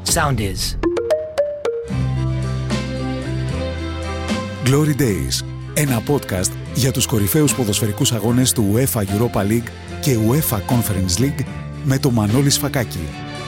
Sound is. Glory Days, ένα podcast για τους κορυφαίους ποδοσφαιρικούς αγώνες του UEFA Europa League και UEFA Conference League με το Μανώλη Σφακάκη.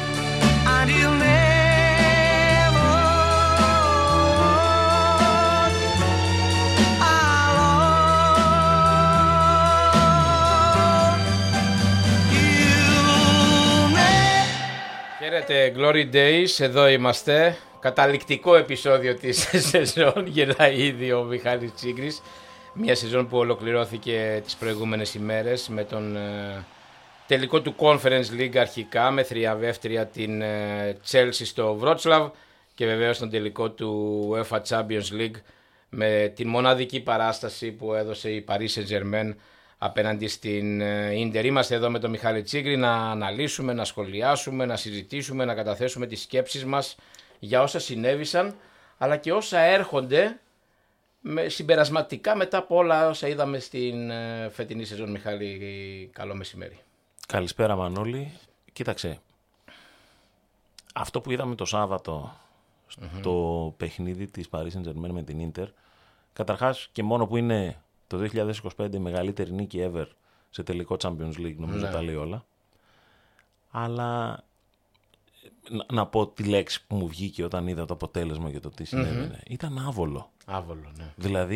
Χαίρετε, Glory Days, εδώ είμαστε. Καταληκτικό επεισόδιο της σεζόν, γελάει ήδη ο Μιχάλης Τσίγκρης. Μια σεζόν που ολοκληρώθηκε τις προηγούμενες ημέρες με τον τελικό του Conference League αρχικά, με θριαβεύτρια την Chelsea στο Wroclaw και βεβαίως τον τελικό του UEFA Champions League με την μοναδική παράσταση που έδωσε η Paris Saint-Germain απέναντι στην Ίντερ. Είμαστε εδώ με τον Μιχάλη Τσίγκρη να αναλύσουμε, να σχολιάσουμε, να συζητήσουμε, να καταθέσουμε τις σκέψεις μας για όσα συνέβησαν, αλλά και όσα έρχονται συμπερασματικά μετά από όλα όσα είδαμε στην φετινή σεζόν. Μιχάλη, καλό μεσημέρι. Καλησπέρα Μανώλη. Κοίταξε, αυτό που είδαμε το Σάββατο στο παιχνίδι της Paris Saint-Germain με την Ίντερ, καταρχάς και μόνο που είναι το 2025 η μεγαλύτερη νίκη ever σε τελικό Champions League, νομίζω τα λέει όλα. Αλλά να πω τη λέξη που μου βγήκε όταν είδα το αποτέλεσμα και το τι συνέβαινε. Ήταν άβολο. Άβολο, ναι. Δηλαδή,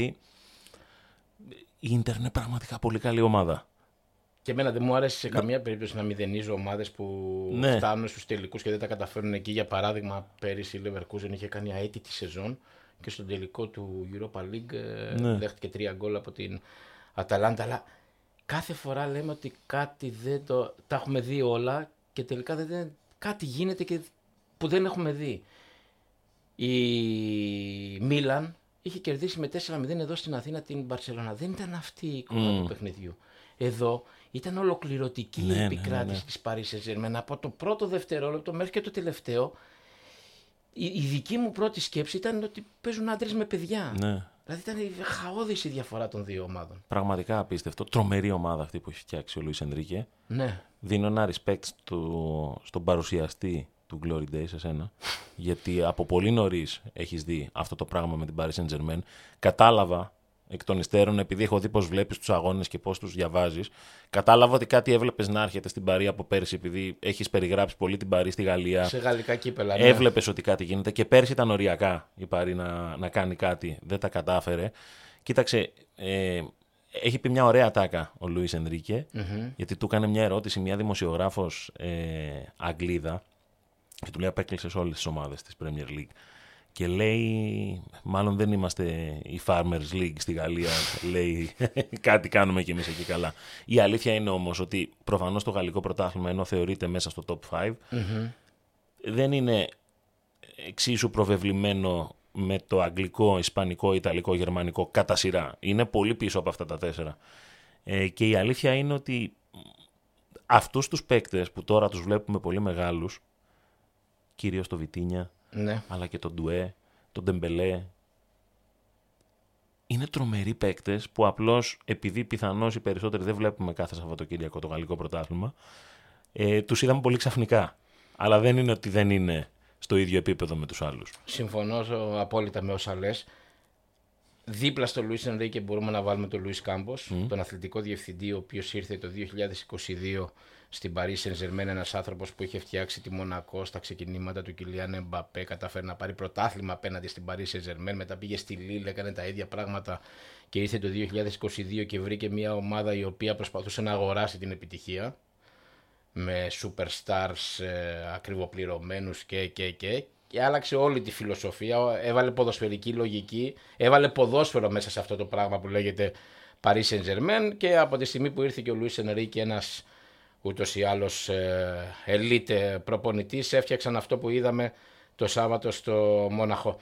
η Ίντερ είναι πραγματικά πολύ καλή ομάδα. Και εμένα δεν μου άρεσε σε καμία περίπτωση να μηδενίζω ομάδες που φτάνουν στους τελικούς και δεν τα καταφέρουν εκεί. Για παράδειγμα, πέρυσι η Leverkusen είχε κάνει αίτητη σεζόν και στον τελικό του Europa League δέχτηκε 3 γκολ από την Αταλάντα. Αλλά κάθε φορά λέμε ότι κάτι δεν το... Τα έχουμε δει όλα και τελικά κάτι γίνεται και που δεν έχουμε δει. Η Μίλαν είχε κερδίσει με 4-0 εδώ στην Αθήνα την Μπαρσελόνα. Δεν ήταν αυτή η εικόνα του παιχνιδιού. Εδώ ήταν ολοκληρωτική η επικράτηση της Paris Saint-Germain από το πρώτο δευτερόλεπτο μέχρι και το τελευταίο. Η δική μου πρώτη σκέψη ήταν ότι παίζουν άντρες με παιδιά. Ναι. Δηλαδή ήταν χαόδης η διαφορά των δύο ομάδων. Πραγματικά απίστευτο. Τρομερή ομάδα αυτή που έχει φτιάξει ο Λουίς Ενρίκε. Ναι. Δίνω ένα respect στον παρουσιαστή του Glory Days, εσένα, γιατί από πολύ νωρίς έχεις δει αυτό το πράγμα με την Paris Saint-Germain. Κατάλαβα εκ των υστέρων, επειδή έχω δει πώς βλέπεις τους αγώνες και πώς τους διαβάζεις, κατάλαβα ότι κάτι έβλεπες να έρχεται στην Παρί από πέρσι, επειδή έχεις περιγράψει πολύ την Παρί στη Γαλλία. Σε γαλλικά κύπελα. Ναι. Έβλεπες ότι κάτι γίνεται και πέρσι ήταν οριακά η Παρί να κάνει κάτι. Δεν τα κατάφερε. Κοίταξε, έχει πει μια ωραία τάκα ο Λουίς Ενρίκε, γιατί του έκανε μια ερώτηση μια δημοσιογράφος Αγγλίδα και του λέει: απέκλεισες όλες τις ομάδες της Premier League. Και λέει, μάλλον δεν είμαστε η Farmers League στη Γαλλία, λέει κάτι κάνουμε κι εμείς εκεί καλά. Η αλήθεια είναι όμως ότι προφανώς το γαλλικό πρωτάθλημα, ενώ θεωρείται μέσα στο top 5, δεν είναι εξίσου προβεβλημένο με το αγγλικό, ισπανικό, ιταλικό, γερμανικό κατά σειρά. Είναι πολύ πίσω από αυτά τα 4. Και η αλήθεια είναι ότι αυτούς τους παίκτες που τώρα τους βλέπουμε πολύ μεγάλους, κυρίως το Βιτίνια, αλλά και τον Ντουέ, τον Ντεμπελέ, είναι τρομεροί παίκτες που απλώς, επειδή πιθανώς οι περισσότεροι δεν βλέπουμε κάθε Σαββατοκύριακο το γαλλικό πρωτάθλημα, τους είδαμε πολύ ξαφνικά. Αλλά δεν είναι ότι δεν είναι στο ίδιο επίπεδο με τους άλλους. Συμφωνώ απόλυτα με όσα λες. Δίπλα στο Λουίς Ενρίκε μπορούμε να βάλουμε τον Λουίς Κάμπος, τον αθλητικό διευθυντή, ο οποίος ήρθε το 2022 στην Paris Saint-Germain, ένας άνθρωπος που είχε φτιάξει τη Μονακό στα ξεκινήματα του Κιλιάν Εμπαπέ, καταφέρει να πάρει πρωτάθλημα απέναντι στην Paris Saint-Germain, μετά πήγε στη Λίλ, έκανε τα ίδια πράγματα και ήρθε το 2022 και βρήκε μια ομάδα η οποία προσπαθούσε να αγοράσει την επιτυχία με superstars ακριβοπληρωμένους και άλλαξε όλη τη φιλοσοφία, έβαλε ποδοσφαιρική λογική, έβαλε ποδόσφαιρο μέσα σε αυτό το πράγμα που λέγεται Paris Saint-Germain και από τη στιγμή που ήρθε και ο Λουίς Ενρίκε, ένας ούτως ή άλλως elite προπονητής, έφτιαξαν αυτό που είδαμε το Σάββατο στο Μόναχο.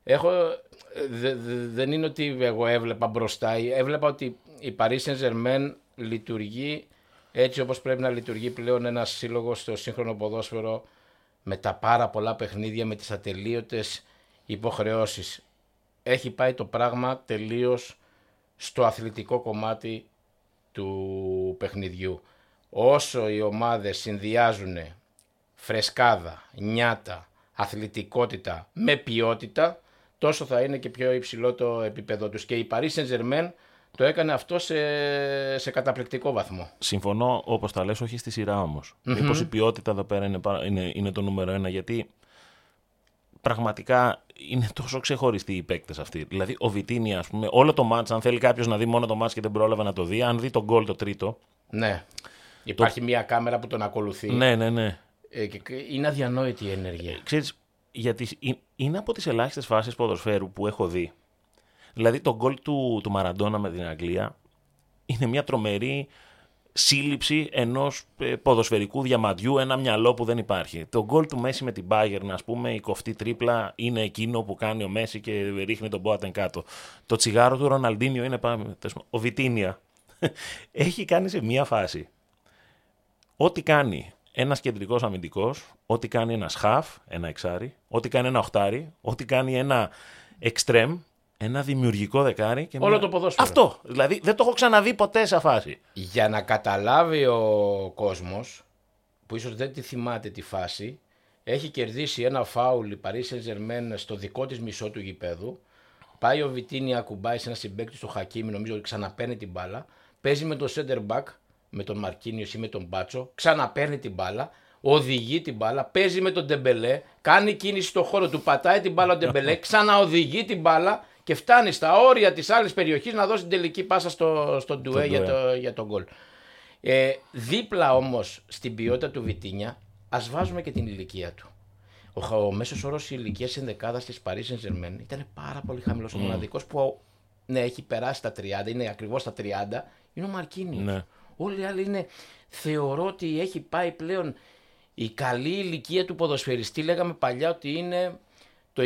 Δεν είναι ότι εγώ έβλεπα μπροστά, έβλεπα ότι η Paris Saint-Germain λειτουργεί έτσι όπως πρέπει να λειτουργεί πλέον ένας σύλλογος στο σύγχρονο ποδόσφαιρο, με τα πάρα πολλά παιχνίδια, με τις ατελείωτες υποχρεώσεις. Έχει πάει το πράγμα τελείως στο αθλητικό κομμάτι του παιχνιδιού. Όσο οι ομάδες συνδυάζουν φρεσκάδα, νιάτα, αθλητικότητα με ποιότητα, τόσο θα είναι και πιο υψηλό το επίπεδο τους. Και η Paris Saint-Germain το έκανε αυτό σε καταπληκτικό βαθμό. Συμφωνώ, όπως τα λες, όχι στη σειρά όμως. Μήπως η ποιότητα εδώ πέρα είναι το νούμερο 1, γιατί πραγματικά είναι τόσο ξεχωριστοί οι παίκτες αυτοί. Δηλαδή, ο Βιτίνι, ας πούμε, όλο το μάτς, αν θέλει κάποιος να δει μόνο το μάτς και δεν πρόλαβε να το δει, αν δει τον γκολ το τρίτο. Ναι. Υπάρχει μια κάμερα που τον ακολουθεί. Ναι. Είναι αδιανόητη η ενέργεια. Ξέρεις, γιατί είναι από τις ελάχιστες φάσεις ποδοσφαίρου που έχω δει. Δηλαδή, το γκολ του Μαραντόνα με την Αγγλία είναι μια τρομερή σύλληψη ενός ποδοσφαιρικού διαμαντιού, ένα μυαλό που δεν υπάρχει. Το γκολ του Μέση με την Bayern, ας πούμε, η κοφτή τρίπλα, είναι εκείνο που κάνει ο Μέση και ρίχνει τον Μπόατεν κάτω. Το τσιγάρο του Ροναλντίνιο είναι ο Βιτίνια. Έχει κάνει σε μία φάση ό,τι κάνει ένας κεντρικός αμυντικός, ό,τι κάνει ένας χαφ, ένα εξάρι, ό,τι κάνει ένα οχτάρι, ό,τι κάνει ένα εξτρέμ, ένα δημιουργικό δεκάρι. Και όλο το ποδόσφαιρο. Αυτό. Δηλαδή δεν το έχω ξαναδεί ποτέ σε φάση. Για να καταλάβει ο κόσμος, που ίσως δεν τη θυμάται τη φάση, έχει κερδίσει ένα φάουλ η Paris Saint-Germain στο δικό της μισό του γηπέδου. Πάει ο Βιτίνι, ακουμπάει σε ένα συμπαίκτη στο Χακίμι, νομίζω ότι ξαναπαίρνει την μπάλα. Παίζει με τον center back, με τον Μαρκίνιος ή με τον Μπάτσο, ξαναπαίρνει την μπάλα. Οδηγεί την μπάλα, παίζει με τον Ντεμπελέ, κάνει κίνηση στο χώρο του, πατάει την μπάλα ο Ντεμπελέ, ξαναοδηγεί την μπάλα και φτάνει στα όρια της άλλης περιοχής να δώσει την τελική πάσα στο ντουέ για τον γκολ. Δίπλα όμως στην ποιότητα του Βιτίνια, ας βάζουμε και την ηλικία του. Ο μέσος όρος ηλικίας ενδεκάδας της Paris Saint-Germain ήταν πάρα πολύ χαμηλός. Ο μοναδικός που έχει περάσει τα 30, είναι ακριβώς τα 30, είναι ο Μαρκίνιος. Ναι. Όλοι οι άλλοι είναι, θεωρώ ότι έχει πάει πλέον η καλή ηλικία του ποδοσφαιριστή. Λέγαμε παλιά ότι είναι το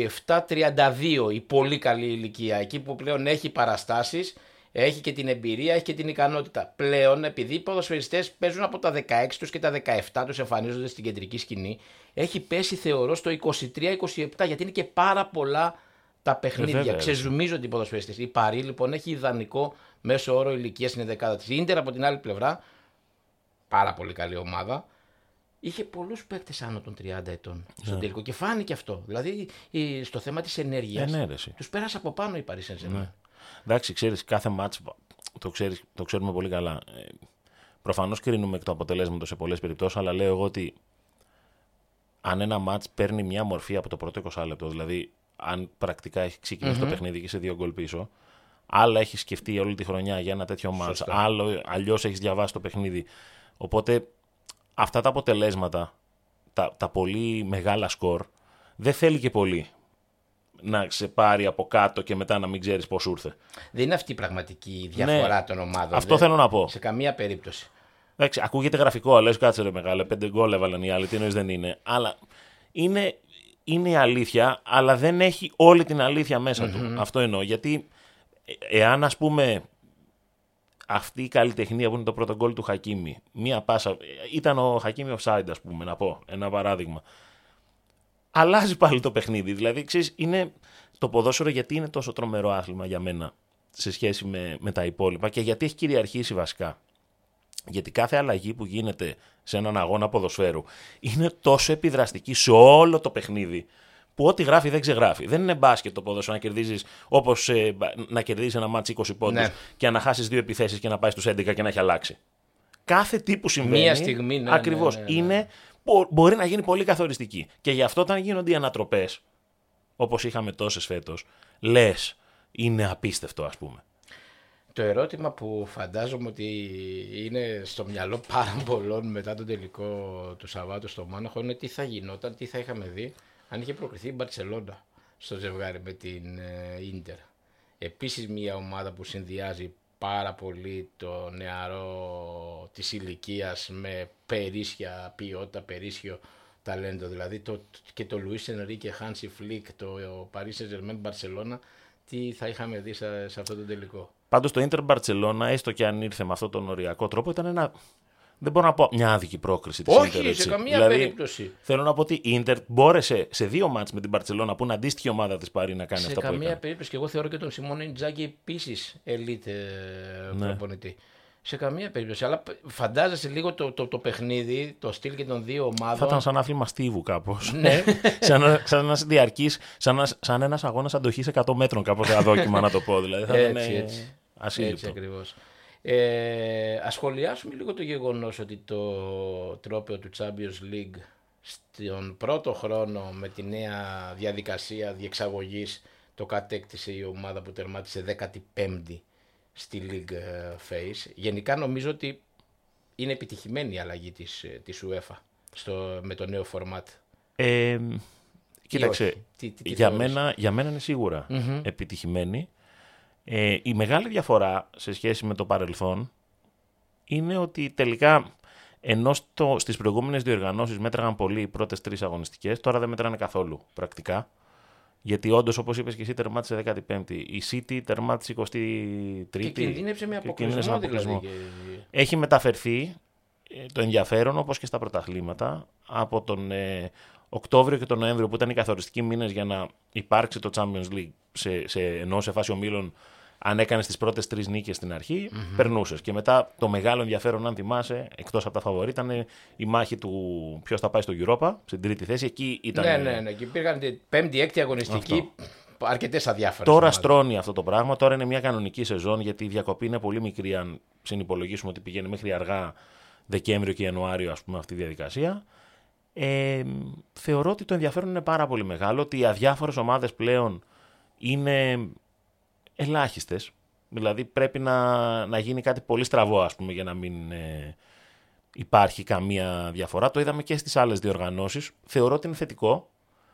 27-32 η πολύ καλή ηλικία. Εκεί που πλέον έχει παραστάσεις, έχει και την εμπειρία, έχει και την ικανότητα. Πλέον, επειδή οι ποδοσφαιριστές παίζουν από τα 16 τους και τα 17 τους, εμφανίζονται στην κεντρική σκηνή, έχει πέσει θεωρώ στο 23-27, γιατί είναι και πάρα πολλά τα παιχνίδια. Ξεζουμίζονται οι ποδοσφαιριστές. Η Παρί λοιπόν έχει ιδανικό μέσο όρο ηλικίας στην δεκάδα της. Η Ίντερ από την άλλη πλευρά, πάρα πολύ καλή ομάδα, είχε πολλούς παίκτες άνω των 30 ετών στο τελικό και φάνηκε αυτό. Δηλαδή στο θέμα της ενέργειας τους πέρασε από πάνω η Paris Saint-Germain. Εντάξει, ξέρεις, κάθε μάτς το ξέρουμε πολύ καλά. Προφανώς κρίνουμε εκ του αποτελέσματος σε πολλές περιπτώσεις, αλλά λέω εγώ ότι αν ένα μάτς παίρνει μια μορφή από το πρώτο 20 λεπτό, δηλαδή αν πρακτικά έχει ξεκινήσει το παιχνίδι και σε 2 γκολ πίσω, άλλα έχει σκεφτεί όλη τη χρονιά για ένα τέτοιο μάτς, αλλιώς έχει διαβάσει το παιχνίδι. Οπότε αυτά τα αποτελέσματα, τα πολύ μεγάλα σκορ, δεν θέλει και πολύ να σε πάρει από κάτω και μετά να μην ξέρεις πώς ήρθε. Δεν είναι αυτή η πραγματική διαφορά των ομάδων. Αυτό θέλω να πω. Σε καμία περίπτωση. Εντάξει, ακούγεται γραφικό, λες κάτσε ρε μεγάλε, 5 γκολ έβαλαν οι άλλοι, τι εννοείς δεν είναι. Αλλά είναι η αλήθεια, αλλά δεν έχει όλη την αλήθεια μέσα του. Αυτό εννοώ. Γιατί εάν ας πούμε αυτή η καλλιτεχνία που είναι το πρώτο γκολ του Χακίμι, μία πάσα, ήταν ο Χακίμι offside, ας πούμε, να πω ένα παράδειγμα. Αλλάζει πάλι το παιχνίδι. Δηλαδή, ξέρεις, είναι το ποδόσφαιρο γιατί είναι τόσο τρομερό άθλημα για μένα σε σχέση με τα υπόλοιπα και γιατί έχει κυριαρχήσει βασικά. Γιατί κάθε αλλαγή που γίνεται σε έναν αγώνα ποδοσφαίρου είναι τόσο επιδραστική σε όλο το παιχνίδι που ό,τι γράφει δεν ξεγράφει. Δεν είναι μπάσκετ το ποδόσφαιρο να κερδίζεις όπως να κερδίζεις ένα μάτς 20 πόντους και να χάσεις 2 επιθέσεις και να πάει στους 11 και να έχει αλλάξει. Κάθε τι που συμβαίνει. Μία στιγμή, ακριβώς. Είναι. Μπορεί να γίνει πολύ καθοριστική. Και γι' αυτό όταν γίνονται οι ανατροπές, όπως είχαμε τόσες φέτος, λες, είναι απίστευτο ας πούμε. Το ερώτημα που φαντάζομαι ότι είναι στο μυαλό πάρα πολλών μετά τον τελικό του Σαββάτου στο Μόναχο είναι τι θα γινόταν, τι θα είχαμε δει αν είχε προκριθεί η Μπαρτσελόνα στο ζευγάρι με την Ίντερ. Επίσης μια ομάδα που συνδυάζει πάρα πολύ το νεαρό της ηλικίας με περίσσια ποιότητα, περίσσιο ταλέντο. Δηλαδή και το Λουίς Ενρίκε, Χάνσι Φλικ, το Paris Saint-Germain, Μπαρσελόνα, τι θα είχαμε δει σε αυτό το τελικό. Πάντως το Ίντερ Μπαρσελόνα, έστω και αν ήρθε με αυτόν τον οριακό τρόπο, ήταν δεν μπορώ να πω μια άδικη πρόκριση της Ίντερ. Όχι, σε καμία περίπτωση. Θέλω να πω ότι η Ίντερ μπόρεσε σε 2 μάτς με την Μπαρσελόνα, που είναι αντίστοιχη ομάδα της Παρί, να κάνει αυτά που έκανε. Σε καμία περίπτωση. Και εγώ θεωρώ και τον Σιμώνε Ιντζάκη επίσης ελίτ προπονητή. Σε καμία περίπτωση. Αλλά φαντάζεσαι λίγο το παιχνίδι, το στυλ και των δύο ομάδων. Θα ήταν σαν άθλημα στίβου κάπως. Ναι. σαν ένας διαρκής, σαν ένας αγώνας αντοχής 100 μέτρων, κάπως αδόκιμα να το πω. Δηλαδή, θα ήταν ασύλληπτο. Έτσι ακριβώς. Ας σχολιάσουμε λίγο το γεγονός ότι το τρόπαιο του Champions League στον πρώτο χρόνο με τη νέα διαδικασία διεξαγωγής το κατέκτησε η ομάδα που τερμάτισε 15η στη League Phase. Γενικά νομίζω ότι είναι επιτυχημένη η αλλαγή της UEFA με το νέο format. Κοίταξε, για μένα είναι σίγουρα επιτυχημένη. Η μεγάλη διαφορά σε σχέση με το παρελθόν είναι ότι τελικά ενώ στις προηγούμενες διοργανώσεις μέτραγαν πολύ οι πρώτες 3 αγωνιστικές, τώρα δεν μετράνε καθόλου πρακτικά. Γιατί όντως, όπως είπες και εσύ, τερμάτισε 15η. Η City τερμάτισε 23η. Και κινδύνεψε με αποκλεισμό δηλαδή. Έχει μεταφερθεί το ενδιαφέρον, όπως και στα πρωταθλήματα, από τον Οκτώβριο και τον Νοέμβριο, που ήταν οι καθοριστικοί μήνες για να υπάρξει το Champions League ενώ σε φάση ομίλων. Αν έκανες τις πρώτες 3 νίκες στην αρχή, περνούσες. Και μετά το μεγάλο ενδιαφέρον, αν θυμάσαι, εκτός από τα φαβορί, ήταν η μάχη του ποιος θα πάει στο Europa, στην τρίτη θέση. Εκεί ήταν. Ναι. Και υπήρχαν 5η-6η αγωνιστική, αρκετές αδιάφορες. Τώρα στρώνει αυτό το πράγμα. Τώρα είναι μια κανονική σεζόν, γιατί η διακοπή είναι πολύ μικρή, αν συνυπολογίσουμε ότι πηγαίνει μέχρι αργά Δεκέμβριο και Ιανουάριο, ας πούμε, αυτή η διαδικασία. Θεωρώ ότι το ενδιαφέρον είναι πάρα πολύ μεγάλο, ότι οι αδιάφορες ομάδες πλέον είναι ελάχιστες. Δηλαδή πρέπει να γίνει κάτι πολύ στραβό, ας πούμε, για να μην υπάρχει καμία διαφορά. Το είδαμε και στις άλλες διοργανώσεις. Θεωρώ ότι είναι θετικό.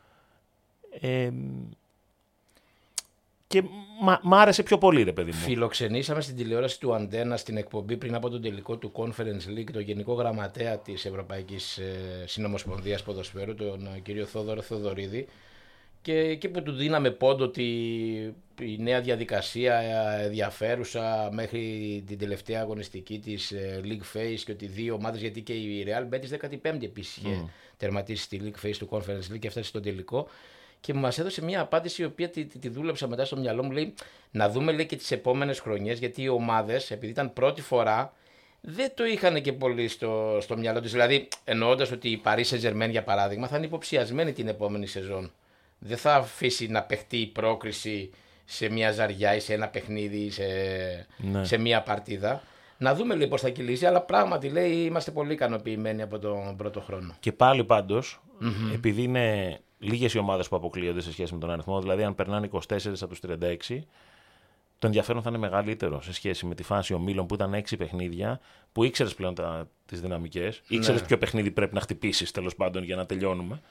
Και μ' άρεσε πιο πολύ, ρε παιδί μου. Φιλοξενήσαμε στην τηλεόραση του Αντένα στην εκπομπή πριν από τον τελικό του Conference League το Γενικό Γραμματέα της Ευρωπαϊκής Συνομοσπονδίας Ποδοσφαίρου, τον κύριο Θόδωρο Θοδωρίδη, και εκεί που του δίναμε πόντο ότι η νέα διαδικασία ενδιαφέρουσα μέχρι την τελευταία αγωνιστική της League Phase και ότι 2 ομάδες, γιατί και η Real Betis 15η επίσης είχε τερματίσει στη League Phase του Conference League και έφτασε στον τελικό. Και μας έδωσε μια απάντηση η οποία τη δούλεψα μετά στο μυαλό μου. Λέει να δούμε, λέει, και τις επόμενες χρονιές, γιατί οι ομάδες, επειδή ήταν πρώτη φορά, δεν το είχαν και πολύ στο μυαλό τους. Δηλαδή, εννοώντας ότι η Paris Saint-Germain, για παράδειγμα, θα είναι υποψιασμένη την επόμενη σεζόν. Δεν θα αφήσει να παιχτεί η πρόκριση σε μια ζαριά ή σε ένα παιχνίδι ή σε μια παρτίδα. Να δούμε, λέει, πώς θα κυλήσει, αλλά πράγματι, λέει, είμαστε πολύ ικανοποιημένοι από τον πρώτο χρόνο. Και πάλι πάντως, επειδή είναι λίγες οι ομάδες που αποκλείονται σε σχέση με τον αριθμό, δηλαδή αν περνάνε 24 από τους 36, το ενδιαφέρον θα είναι μεγαλύτερο σε σχέση με τη φάση ομίλων που ήταν 6 παιχνίδια, που ήξερες πλέον τις δυναμικές, ήξερες ποιο παιχνίδι πρέπει να χτυπήσεις, τέλος πάντων, για να τελειώνουμε.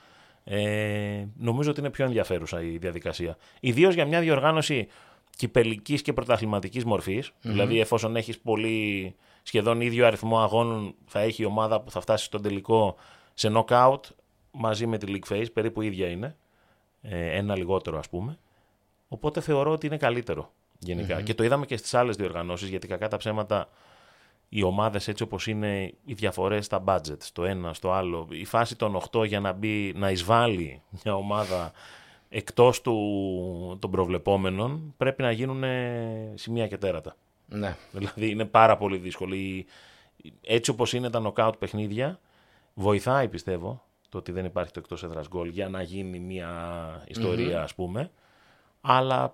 Νομίζω ότι είναι πιο ενδιαφέρουσα η διαδικασία. Ιδίως για μια διοργάνωση κυπελλικής και πρωταθληματικής μορφής, δηλαδή εφόσον έχεις πολύ, σχεδόν ίδιο αριθμό αγώνων, θα έχει η ομάδα που θα φτάσει στον τελικό σε knockout μαζί με τη League Phase, περίπου ίδια είναι, ένα λιγότερο ας πούμε, οπότε θεωρώ ότι είναι καλύτερο γενικά. Και το είδαμε και στις άλλες διοργανώσεις, γιατί κακά τα ψέματα οι ομάδες, έτσι όπως είναι οι διαφορές στα budget, στο ένα, στο άλλο, η φάση των 8 για να εισβάλλει μια ομάδα εκτός των προβλεπόμενων, πρέπει να γίνουν σημεία και τέρατα. Ναι. Δηλαδή είναι πάρα πολύ δύσκολο. Έτσι όπως είναι τα knockout παιχνίδια, βοηθάει, πιστεύω, το ότι δεν υπάρχει το εκτός έδρας γκολ για να γίνει μια ιστορία, ας πούμε. Αλλά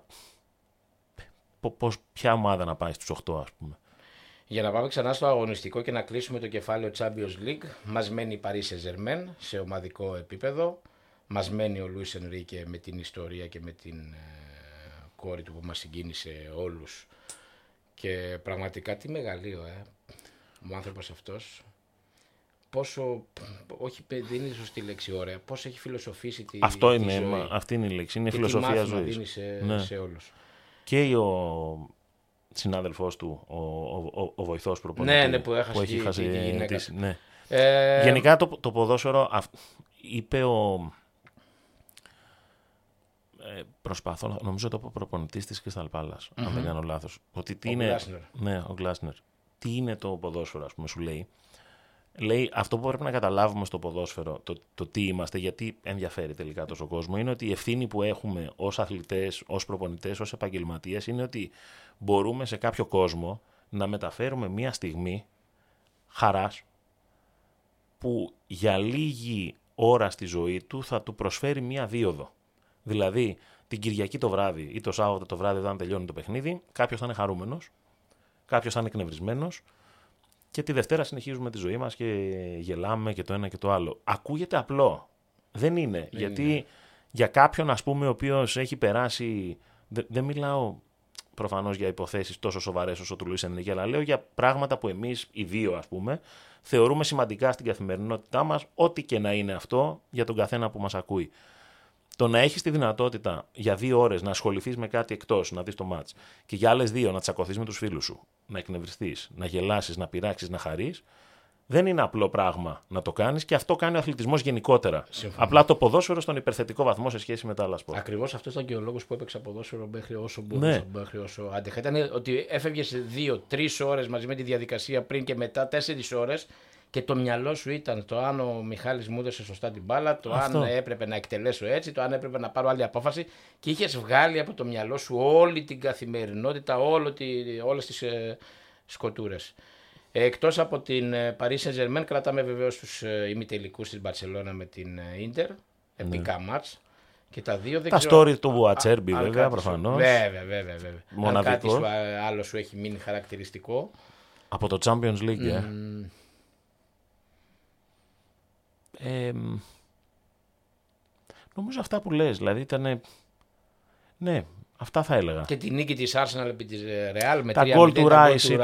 ποια ομάδα να πάει στους 8, ας πούμε. Για να πάμε ξανά στο αγωνιστικό και να κλείσουμε το κεφάλαιο Champions League, μας μένει η Paris Saint-Germain σε ομαδικό επίπεδο. Μας μένει ο Λουίς Ενρίκε με την ιστορία και με την κόρη του που μας συγκίνησε όλους. Και πραγματικά τι μεγαλείο, ο άνθρωπος αυτός. Πόσο, όχι δεν είναι σωστή λέξη, ωραία, πόσο έχει φιλοσοφήσει τη ζωή. Αυτή είναι η λέξη, είναι φιλοσοφία ζωής. Δίνει σε όλους. Και ο συνάδελφός του, ο βοηθός προπονητή, ναι, που έχει χάσει τη γυναίκα. Ναι. Γενικά το ποδόσφαιρο, είπε προσπαθώ, νομίζω το προπονητής της Crystal Palace, αν δεν κάνω λάθος. Ότι ο Γκλάσνερ. Τι είναι το ποδόσφαιρο, ας πούμε, σου λέει. Λέει, αυτό που πρέπει να καταλάβουμε στο ποδόσφαιρο, το τι είμαστε, γιατί ενδιαφέρει τελικά τόσο κόσμο, είναι ότι η ευθύνη που έχουμε ως αθλητές, ως προπονητές, ως επαγγελματίες, είναι ότι μπορούμε σε κάποιο κόσμο να μεταφέρουμε μια στιγμή χαράς που για λίγη ώρα στη ζωή του θα του προσφέρει μια δίωδο. Δηλαδή, την Κυριακή το βράδυ ή το Σάββατο το βράδυ, όταν τελειώνει το παιχνίδι, κάποιος θα είναι χαρούμενος, κάποιος θα είναι εκνευρισμένος και τη Δευτέρα συνεχίζουμε τη ζωή μας και γελάμε και το ένα και το άλλο. Ακούγεται απλό. Δεν είναι. Γιατί για κάποιον, ας πούμε, ο οποίος έχει περάσει. Δεν μιλάω προφανώς για υποθέσεις τόσο σοβαρές όσο του Λουίς Ενρίκε, αλλά λέω για πράγματα που εμείς, οι δύο, ας πούμε, θεωρούμε σημαντικά στην καθημερινότητά μας, ό,τι και να είναι αυτό για τον καθένα που μας ακούει. Το να έχεις τη δυνατότητα για 2 ώρες να ασχοληθείς με κάτι εκτός, να δεις το μάτς, και για άλλες 2 να τσακωθείς με τους φίλους σου, να εκνευριστείς, να γελάσεις, να πειράξεις, να χαρείς, δεν είναι απλό πράγμα να το κάνεις, και αυτό κάνει ο αθλητισμός γενικότερα. Συμφωνώ. Απλά το ποδόσφαιρο στον υπερθετικό βαθμό σε σχέση με τα άλλα σπορ. Ακριβώς αυτό ήταν και ο λόγος που έπαιξα ποδόσφαιρο μέχρι όσο μπορούσα, μέχρι όσο άντεχα. Ήταν ότι έφευγες 2-3 ώρες μαζί με τη διαδικασία πριν και μετά 4 ώρες. Και το μυαλό σου ήταν το αν ο Μιχάλης μου έδωσε σωστά την μπάλα, το αν έπρεπε να εκτελέσω έτσι, το αν έπρεπε να πάρω άλλη απόφαση, και είχες βγάλει από το μυαλό σου όλη την καθημερινότητα, όλες τις σκοτούρες. Εκτός από την Paris Saint-Germain, κρατάμε βεβαίως τους ημιτελικούς της Μπαρσελόνα με την Ίντερ, επικά μάτς. Και τα δύο δεν ξέρω. Τα story του Ατσέρμπι, βέβαια, προφανώς. Βέβαια. Μοναδικό. Αν κάτι άλλο σου έχει μείνει χαρακτηριστικό. Από το Champions League, νομίζω αυτά που λες, δηλαδή ήταν. Ναι, αυτά θα έλεγα. Και τη νίκη της Arsenal επί της Real με 3-0. Τα γκολ του Rice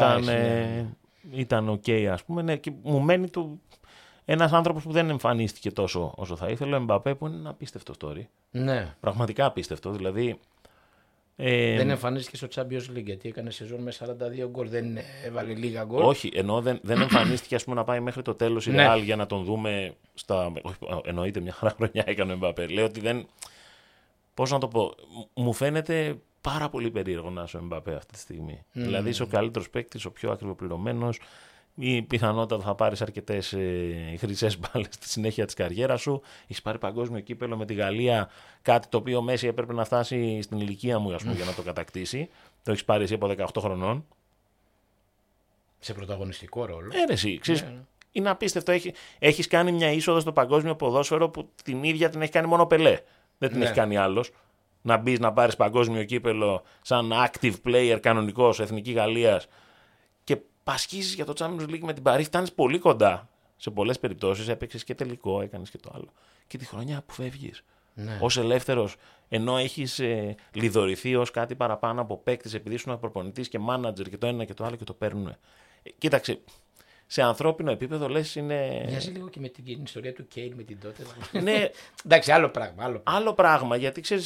ήταν ok, ας πούμε. Ναι, και μου μένει ένας άνθρωπος που δεν εμφανίστηκε τόσο όσο θα ήθελε, ο Εμπαπέ, που είναι ένα απίστευτο story. Ναι. Πραγματικά απίστευτο. Δηλαδή. Δεν εμφανίστηκε στο Champions League, γιατί έκανε σεζόν με 42 γκολ. Δεν έβαλε λίγα γκολ. Όχι, ενώ δεν εμφανίστηκε, ας πούμε, να πάει μέχρι το τέλος η Real για να τον δούμε. Εννοείται, μια χαρά χρονιά έκανε ο Εμπαπέ. Λέω ότι δεν. Πώς να το πω. Μου φαίνεται πάρα πολύ περίεργο να είσαι ο Εμπαπέ αυτή τη στιγμή. Δηλαδή είσαι ο καλύτερος παίκτης, ο πιο ακριβοπληρωμένος. Ή πιθανότατα θα πάρεις αρκετές χρυσές μπάλες στη συνέχεια της καριέρας σου. Έχεις πάρει παγκόσμιο κύπελο με τη Γαλλία, κάτι το οποίο ο Μέση έπρεπε να φτάσει στην ηλικία μου, ας πούμε, για να το κατακτήσει. Το έχεις πάρει εσύ από 18 χρονών. Σε πρωταγωνιστικό ρόλο. Εσύ, είναι απίστευτο. Έχεις κάνει μια είσοδο στο παγκόσμιο ποδόσφαιρο που την ίδια την έχει κάνει μόνο Πελέ. Δεν την έχει κάνει άλλος. Να μπεις να πάρεις παγκόσμιο κύπελο σαν active player κανονικός εθνική Γαλλίας και πασχίζεις για το Champions League με την Παρί, φτάνεις πολύ κοντά. Σε πολλές περιπτώσεις έπαιξες και τελικό, έκανες και το άλλο. Και τη χρονιά που φεύγεις. Ναι. Ως ελεύθερος, ενώ έχεις λιδωρηθεί ως κάτι παραπάνω από παίκτης, επειδή ήσουν προπονητής και μάνατζερ και το ένα και το άλλο, και το παίρνουν. Κοίταξε, σε ανθρώπινο επίπεδο λες είναι. Μοιάζει λίγο και με την ιστορία του Κέιν με την τότε. Ναι. Εντάξει, άλλο πράγμα. Άλλο πράγμα, γιατί ξέρεις,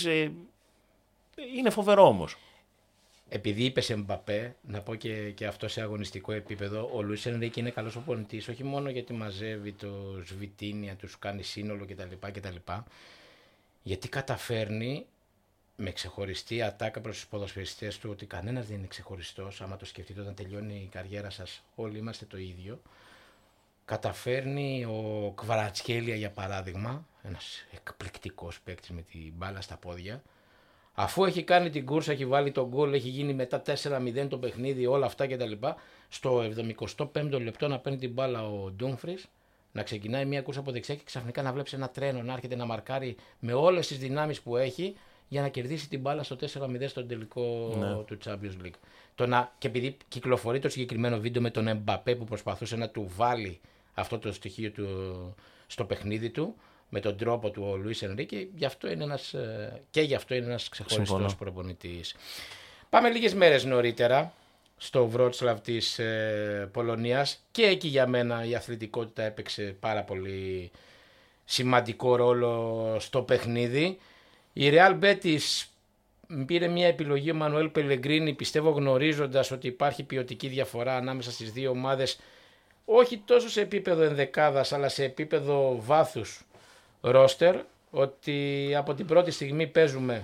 είναι φοβερό όμως. Επειδή είπες Εμπαπέ, να πω και αυτό σε αγωνιστικό επίπεδο, ο Λουίς Ενρίκε είναι καλός οπονητής, όχι μόνο γιατί μαζεύει το Βιτίνια, τους κάνει σύνολο κτλ. Γιατί καταφέρνει με ξεχωριστή ατάκα προς τους ποδοσφαιριστές του, ότι κανένας δεν είναι ξεχωριστός. Άμα το σκεφτείτε, όταν τελειώνει η καριέρα σας, όλοι είμαστε το ίδιο. Καταφέρνει ο Κβαρατσχέλια, για παράδειγμα, ένας εκπληκτικός παίκτης με την μπάλα στα πόδια, αφού έχει κάνει την κούρσα, έχει βάλει τον γκολ, έχει γίνει μετά 4-0 το παιχνίδι, όλα αυτά κτλ. Στο 75ο λεπτό να παίρνει την μπάλα ο Ντούμφρις, να ξεκινάει μια κούρσα από δεξιά και ξαφνικά να βλέπει ένα τρένο να έρχεται να μαρκάρει με όλες τις δυνάμεις που έχει για να κερδίσει την μπάλα στο 4-0 στον τελικό του Champions League. Και επειδή κυκλοφορεί το συγκεκριμένο βίντεο με τον Εμπαπέ που προσπαθούσε να του βάλει αυτό το στοιχείο του στο παιχνίδι του, με τον τρόπο του ο Λουίς Ενρίκε, γι' αυτό είναι ένας ξεχωριστός προπονητής. Πάμε λίγες μέρες νωρίτερα στο Βρότσλαβ της Πολωνίας, και εκεί για μένα η αθλητικότητα έπαιξε πάρα πολύ σημαντικό ρόλο στο παιχνίδι. Η Real Betis πήρε μια επιλογή ο Μανουέλ Πελεγκρίνι, πιστεύω γνωρίζοντας ότι υπάρχει ποιοτική διαφορά ανάμεσα στις δύο ομάδες, όχι τόσο σε επίπεδο ενδεκάδας αλλά σε επίπεδο βάθους ρόστερ, ότι από την πρώτη στιγμή παίζουμε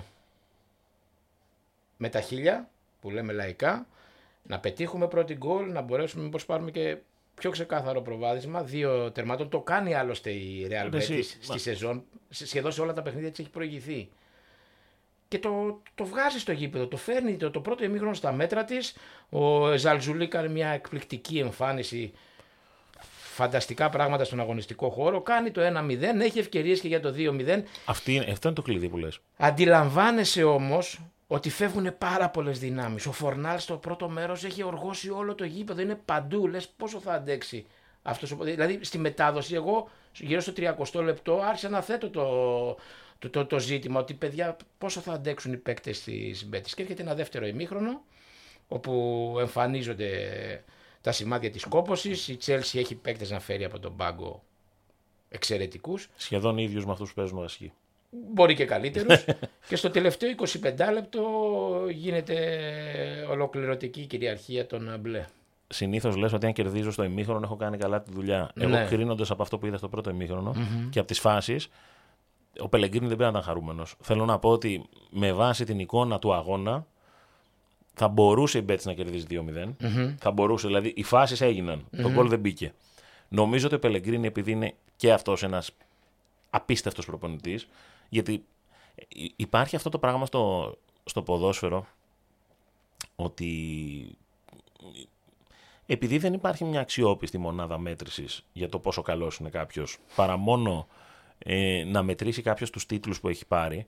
με τα χίλια, που λέμε λαϊκά, να πετύχουμε πρώτη γκολ, να μπορέσουμε μήπως πάρουμε και πιο ξεκάθαρο προβάδισμα 2 τερμάτων. Το κάνει άλλωστε η Real Betis στη σεζόν, σχεδόν σε όλα τα παιχνίδια της έχει προηγηθεί. και το βγάζει στο γήπεδο. Το φέρνει το πρώτο ημίχρονο στα μέτρα της. Ο Ζαλζουλί κάνει μια εκπληκτική εμφάνιση. Φανταστικά πράγματα στον αγωνιστικό χώρο. Κάνει το 1-0. Έχει ευκαιρίες και για το 2-0. Αυτό είναι το κλειδί που λες. Αντιλαμβάνεσαι όμως ότι φεύγουν πάρα πολλές δυνάμεις. Ο Φορνάλ στο πρώτο μέρος έχει οργώσει όλο το γήπεδο. Είναι παντού. Λες πόσο θα αντέξει αυτός. Δηλαδή στη μετάδοση, εγώ γύρω στο 30 λεπτό άρχισα να θέτω το ζήτημα ότι παιδιά πόσο θα αντέξουν οι παίκτες της Μπέτις. Και έρχεται ένα δεύτερο ημίχρονο όπου εμφανίζονται τα σημάδια της κόπωσης. Η Chelsea έχει παίκτες να φέρει από τον πάγκο εξαιρετικούς. Σχεδόν ίδιους με αυτούς που παίζουν βασική. Μπορεί και καλύτερους. Και στο τελευταίο 25 λεπτό γίνεται ολοκληρωτική κυριαρχία των μπλε. Συνήθως λες ότι αν κερδίζω στο ημίχρονο έχω κάνει καλά τη δουλειά. Ναι. Εγώ κρίνοντας από αυτό που είδα στο πρώτο ημίχρονο και από τις φάσεις, ο Πελεγκρίνι δεν πρέπει να ήταν χαρούμενος. Θέλω να πω ότι με βάση την εικόνα του αγώνα θα μπορούσε η Μπέτις να κερδίσει 2-0. Θα μπορούσε, δηλαδή οι φάσεις έγιναν. Το γκολ δεν μπήκε. Νομίζω ότι ο Πελεγκρίνι, επειδή είναι και αυτός ένας απίστευτος προπονητής, γιατί υπάρχει αυτό το πράγμα στο ποδόσφαιρο, ότι επειδή δεν υπάρχει μια αξιόπιστη μονάδα μέτρησης για το πόσο καλός είναι κάποιος, παρά μόνο να μετρήσει κάποιος τους τίτλους που έχει πάρει,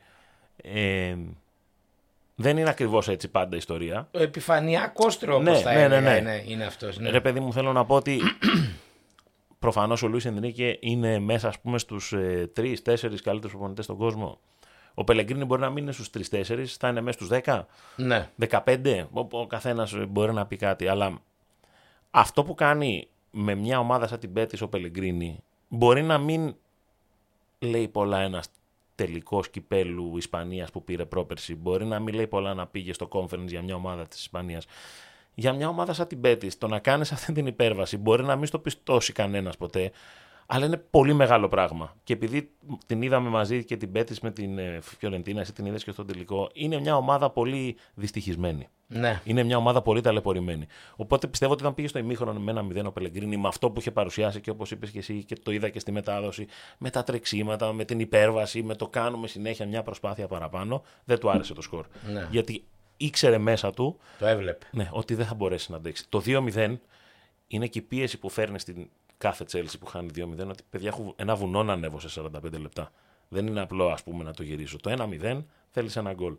δεν είναι ακριβώς έτσι πάντα η ιστορία. Ο επιφανειακός τρόπος είναι αυτός. Ναι. Ρε παιδί μου, θέλω να πω ότι προφανώς ο Λουίς Ενρίκε είναι μέσα, ας πούμε, στους 3-4 καλύτερους προπονητές στον κόσμο. Ο Πελεγκρίνι μπορεί να μην είναι στους 3-4, θα είναι μέσα στους 10, ναι. 15. Ο καθένας μπορεί να πει κάτι. Αλλά αυτό που κάνει με μια ομάδα σαν την Μπέτις ο Πελεγκρίνι μπορεί να μην λέει πολλά ένας τελικός κυπέλου Ισπανίας που πήρε πρόπερση. Μπορεί να μην λέει πολλά να πήγε στο conference για μια ομάδα της Ισπανίας. Για μια ομάδα σαν την Μπέτις, το να κάνεις αυτή την υπέρβαση μπορεί να μην στο πιστώσει κανένας ποτέ, αλλά είναι πολύ μεγάλο πράγμα. Και επειδή την είδαμε μαζί και την Μπέτις με την Φιωρεντίνα, εσύ την είδες και στον τελικό, είναι μια ομάδα πολύ δυστυχισμένη. Ναι. Είναι μια ομάδα πολύ ταλαιπωρημένη. Οπότε πιστεύω ότι όταν πήγε στο ημίχρονο με 1-0 ο Πελεγκρίνι, με αυτό που είχε παρουσιάσει και όπως είπες και εσύ και το είδα και στη μετάδοση, με τα τρεξίματα, με την υπέρβαση, με το κάνουμε συνέχεια μια προσπάθεια παραπάνω, δεν του άρεσε το σκορ. Ναι. Γιατί ήξερε μέσα του, το έβλεπε. Ναι, ότι δεν θα μπορέσει να αντέξει. Το 2-0 είναι και η πίεση που φέρνει στην κάθε Chelsea που χάνει 2-0, ότι παιδιά έχω ένα βουνό να ανέβω σε 45 λεπτά. Δεν είναι απλό, ας πούμε, να το γυρίσω. Το 1-0 θέλεις ένα γκολ.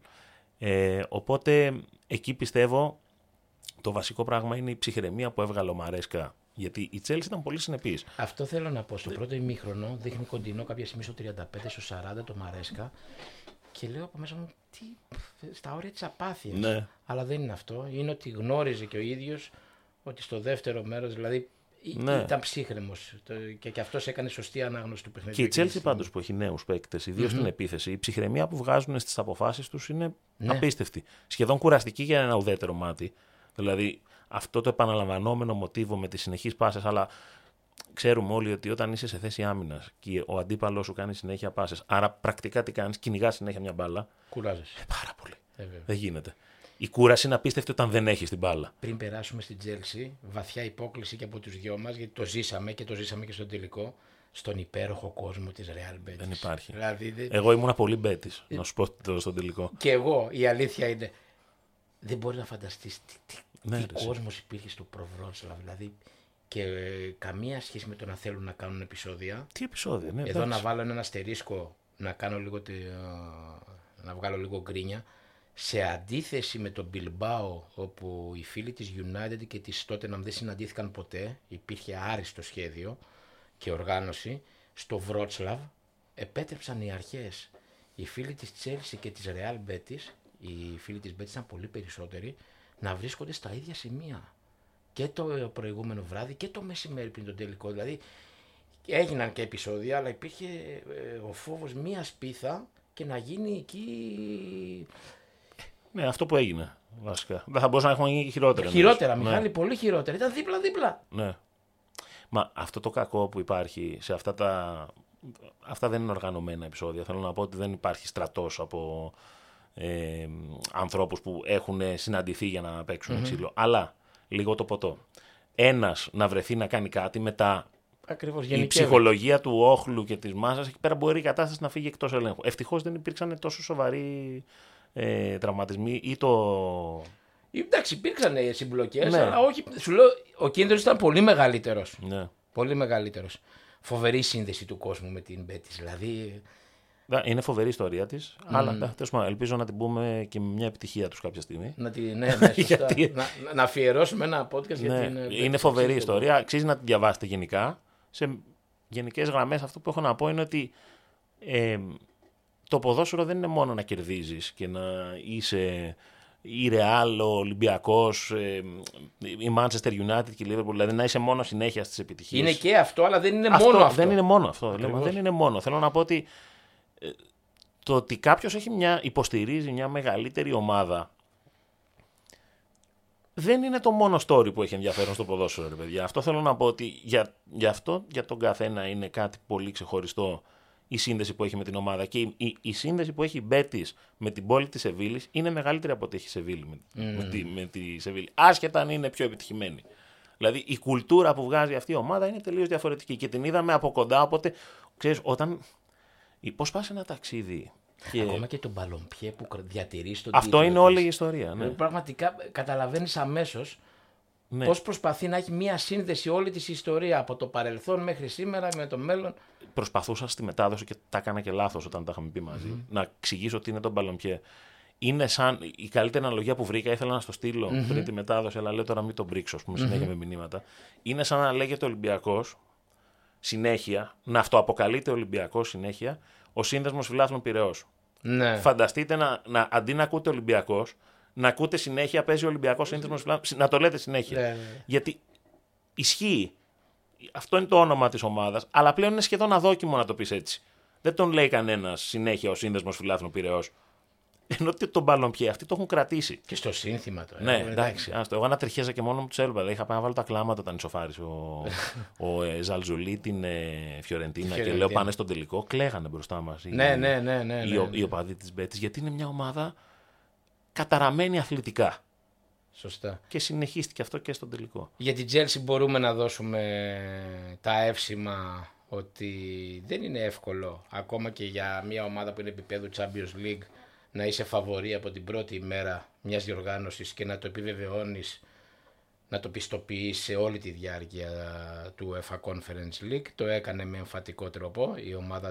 Οπότε εκεί πιστεύω το βασικό πράγμα είναι η ψυχραιμία που έβγαλε ο Μαρέσκα. Γιατί η Chelsea ήταν πολύ συνεπής. Αυτό θέλω να πω. Στο πρώτο ημίχρονο δείχνει κοντινό κάποια στιγμή στο 35, στο 40 το Μαρέσκα. Και λέω από μέσα μου, στα όρια της απάθειας. Ναι. Αλλά δεν είναι αυτό. Είναι ότι γνώριζε και ο ίδιος ότι στο δεύτερο μέρος, δηλαδή ήταν ψύχρεμος. Και αυτός έκανε σωστή ανάγνωση του παιχνιδιού. Και η Chelsea πάντως που έχει νέους παίκτες, ιδίως στην επίθεση, η ψυχραιμία που βγάζουν στις αποφάσεις τους είναι απίστευτη. Σχεδόν κουραστική για ένα ουδέτερο μάτι. Δηλαδή αυτό το επαναλαμβανόμενο μοτίβο με τις συνεχείς πάσες, αλλά ξέρουμε όλοι ότι όταν είσαι σε θέση άμυνας και ο αντίπαλος σου κάνει συνέχεια πάσες, άρα πρακτικά τι κάνεις, κυνηγάς συνέχεια μια μπάλα. Κουράζεσαι. Πάρα πολύ. Δεν γίνεται. Η κούραση είναι απίστευτη όταν δεν έχεις την μπάλα. Πριν περάσουμε στην Chelsea, βαθιά υπόκληση και από τους δυο μας, γιατί το ζήσαμε και στον τελικό, στον υπέροχο κόσμο της Real Betis. Δεν υπάρχει. Δηλαδή, εγώ ήμουνα πολύ Μπέτις, να σου πω στον τελικό. Και εγώ, η αλήθεια είναι, δεν μπορεί να φανταστείς τι κόσμος υπήρχε στο Προβρότσλαβ, δηλαδή, και καμία σχέση με το να θέλουν να κάνουν επεισόδια. Τι επεισόδια, ναι. Εδώ να βάλω ένα αστερίσκο, να βγάλω λίγο γκρίνια. Σε αντίθεση με τον Bilbao, όπου οι φίλοι της United και της Tottenham δεν συναντήθηκαν ποτέ, υπήρχε άριστο σχέδιο και οργάνωση, στο Wroclaw επέτρεψαν οι αρχές. Οι φίλοι της Chelsea και της Real Betis, οι φίλοι της Betis ήταν πολύ περισσότεροι, να βρίσκονται στα ίδια σημεία. Και το προηγούμενο βράδυ και το μεσημέρι πριν τον τελικό. Δηλαδή έγιναν και επεισόδια, αλλά υπήρχε ο φόβος μία σπίθα και να γίνει εκεί. Ναι, αυτό που έγινε βασικά. Δεν θα μπορούσαν να έχουν γίνει χειρότερα. Χειρότερα, Μιχάλη, πολύ χειρότερα. Ήταν δίπλα-δίπλα. Ναι. Μα αυτό το κακό που υπάρχει σε αυτά τα. Αυτά δεν είναι οργανωμένα επεισόδια. Θέλω να πω ότι δεν υπάρχει στρατός από ανθρώπους που έχουν συναντηθεί για να παίξουν ξύλο. Αλλά λίγο το ποτό. Ένας να βρεθεί να κάνει κάτι μετά. Ακριβώς, η ψυχολογία του όχλου και της μάσας εκεί πέρα μπορεί η κατάσταση να φύγει εκτός ελέγχου. Ευτυχώς δεν υπήρξαν τόσο σοβαροί τραυματισμοί ή το. Εντάξει, υπήρξαν συμπλοκές, Ναι. αλλά όχι. Σου λέω, ο κίνδυνος ήταν πολύ μεγαλύτερος. Ναι. Πολύ μεγαλύτερος. Φοβερή σύνδεση του κόσμου με την Μπέτις. Δηλαδή. Είναι φοβερή η ιστορία της, αλλά τέλος πάντων, ελπίζω να την πούμε και με μια επιτυχία τους κάποια στιγμή. Ναι, σωστά. να αφιερώσουμε ένα podcast για την. Είναι φοβερή ιστορία. Αξίζει να την διαβάσετε γενικά. Σε γενικές γραμμές, αυτό που έχω να πω είναι ότι το ποδόσφαιρο δεν είναι μόνο να κερδίζεις και να είσαι η Real, ο Ολυμπιακός, η Manchester United και η Liverpool, δηλαδή να είσαι μόνο συνέχεια στις επιτυχίες. Είναι και αυτό, αλλά δεν είναι μόνο αυτό. Δεν είναι μόνο αυτό. Δεν είναι μόνο. Θέλω να πω ότι το ότι κάποιος υποστηρίζει μια μεγαλύτερη ομάδα δεν είναι το μόνο story που έχει ενδιαφέρον στο ποδόσφαιρο, ρε παιδιά. Αυτό θέλω να πω ότι για τον καθένα είναι κάτι πολύ ξεχωριστό η σύνδεση που έχει με την ομάδα. Και η σύνδεση που έχει η Μπέτις με την πόλη της Σεβίλης είναι μεγαλύτερη από ό,τι έχει η Σεβίλη με τη Σεβίλη. Άσχετα αν είναι πιο επιτυχημένη. Δηλαδή η κουλτούρα που βγάζει αυτή η ομάδα είναι τελείως διαφορετική και την είδαμε από κοντά. Οπότε ξέρεις, πώς πας ένα ταξίδι. Ακόμα και τον μπαλομπιέ που διατηρείς τον αυτό είναι όλη η ιστορία. Ναι. Πραγματικά καταλαβαίνεις αμέσως πώς προσπαθεί να έχει μία σύνδεση όλη της ιστορία από το παρελθόν μέχρι σήμερα με το μέλλον. Προσπαθούσα στη μετάδοση και τα έκανα και λάθος όταν τα είχαμε πει μαζί. Να εξηγήσω τι είναι το μπαλομπιέ. Είναι σαν η καλύτερη αναλογία που βρήκα, ήθελα να στο στείλω πριν τη μετάδοση, αλλά λέω τώρα μην τον μπρίξω, συνέχεια με μηνύματα. Είναι σαν να λέγεται Ολυμπιακός συνέχεια, να αυτοαποκαλείται Ολυμπιακός συνέχεια, ο Σύνδεσμος Φιλάθλων Πειραιώς. Ναι. Φανταστείτε αντί να ακούτε Ολυμπιακός, να ακούτε συνέχεια παίζει Ολυμπιακός Σύνδεσμος Φιλάθλων, να το λέτε συνέχεια. Ναι. Γιατί ισχύει. Αυτό είναι το όνομα της ομάδας, αλλά πλέον είναι σχεδόν αδόκιμο να το πεις έτσι. Δεν τον λέει κανένας συνέχεια ο Σύνδεσμος Φιλάθλων Πειραιώς. Ενώ τον μπαλομπιέ αυτοί το έχουν κρατήσει. Και στο σύνθημα το. Ναι, εντάξει. Εγώ ανατριχιάζα και μόνο μου του έλβα. Είχα πάει να βάλω τα κλάματα όταν ισοφάρισε ο Ζαλζουλί την Φιωρεντίνα και λέω πάνε στον τελικό. Κλαίγανε μπροστά μας. Οι οπαδοί της Μπέτης, γιατί είναι μια ομάδα καταραμένη αθλητικά. Σωστά. Και συνεχίστηκε αυτό και στον τελικό. Για την Chelsea μπορούμε να δώσουμε τα εύσημα ότι δεν είναι εύκολο ακόμα και για μια ομάδα που είναι επίπεδου Champions League να είσαι φαβορί από την πρώτη ημέρα μιας διοργάνωσης και να το επιβεβαιώνεις, να το πιστοποιείς σε όλη τη διάρκεια του UEFA Conference League. Το έκανε με εμφατικό τρόπο η ομάδα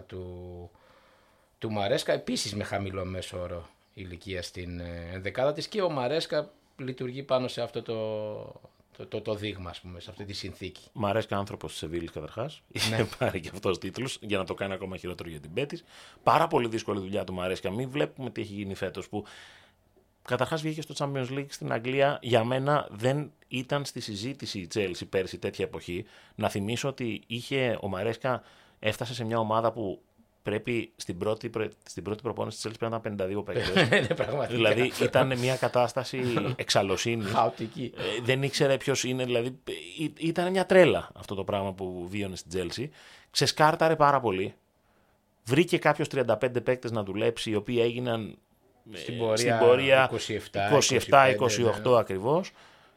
του Μαρέσκα, επίσης με χαμηλό μέσο όρο ηλικία στην ενδεκάδα της, και ο Μαρέσκα λειτουργεί πάνω σε αυτό το δείγμα, ας πούμε, σε αυτή τη συνθήκη. Μ' αρέσει και άνθρωπος της Σεβίλης καταρχάς. Είχε πάρει και αυτός τίτλους για να το κάνει ακόμα χειρότερο για την Μπέτης. Πάρα πολύ δύσκολη δουλειά του Μαρέσκα. Μην βλέπουμε τι έχει γίνει φέτος. Που καταρχάς βγήκε στο Champions League στην Αγγλία. Για μένα δεν ήταν στη συζήτηση η Chelsea πέρσι τέτοια εποχή. Να θυμίσω ότι ο Μαρέσκα έφτασε σε μια ομάδα που πρέπει στην πρώτη προπόνηση της Chelsea πρέπει να ήταν 52 παίκτες. Δηλαδή ήταν μια κατάσταση εξαλωσύνης. Χαοτική. Δεν ήξερε ποιος είναι, δηλαδή ήταν μια τρέλα αυτό το πράγμα που βίωνε στην Chelsea. Ξεσκάρταρε πάρα πολύ. Βρήκε κάποιους 35 παίκτες να δουλέψει, οι οποίοι έγιναν στην πορεία 27-28 ακριβώς.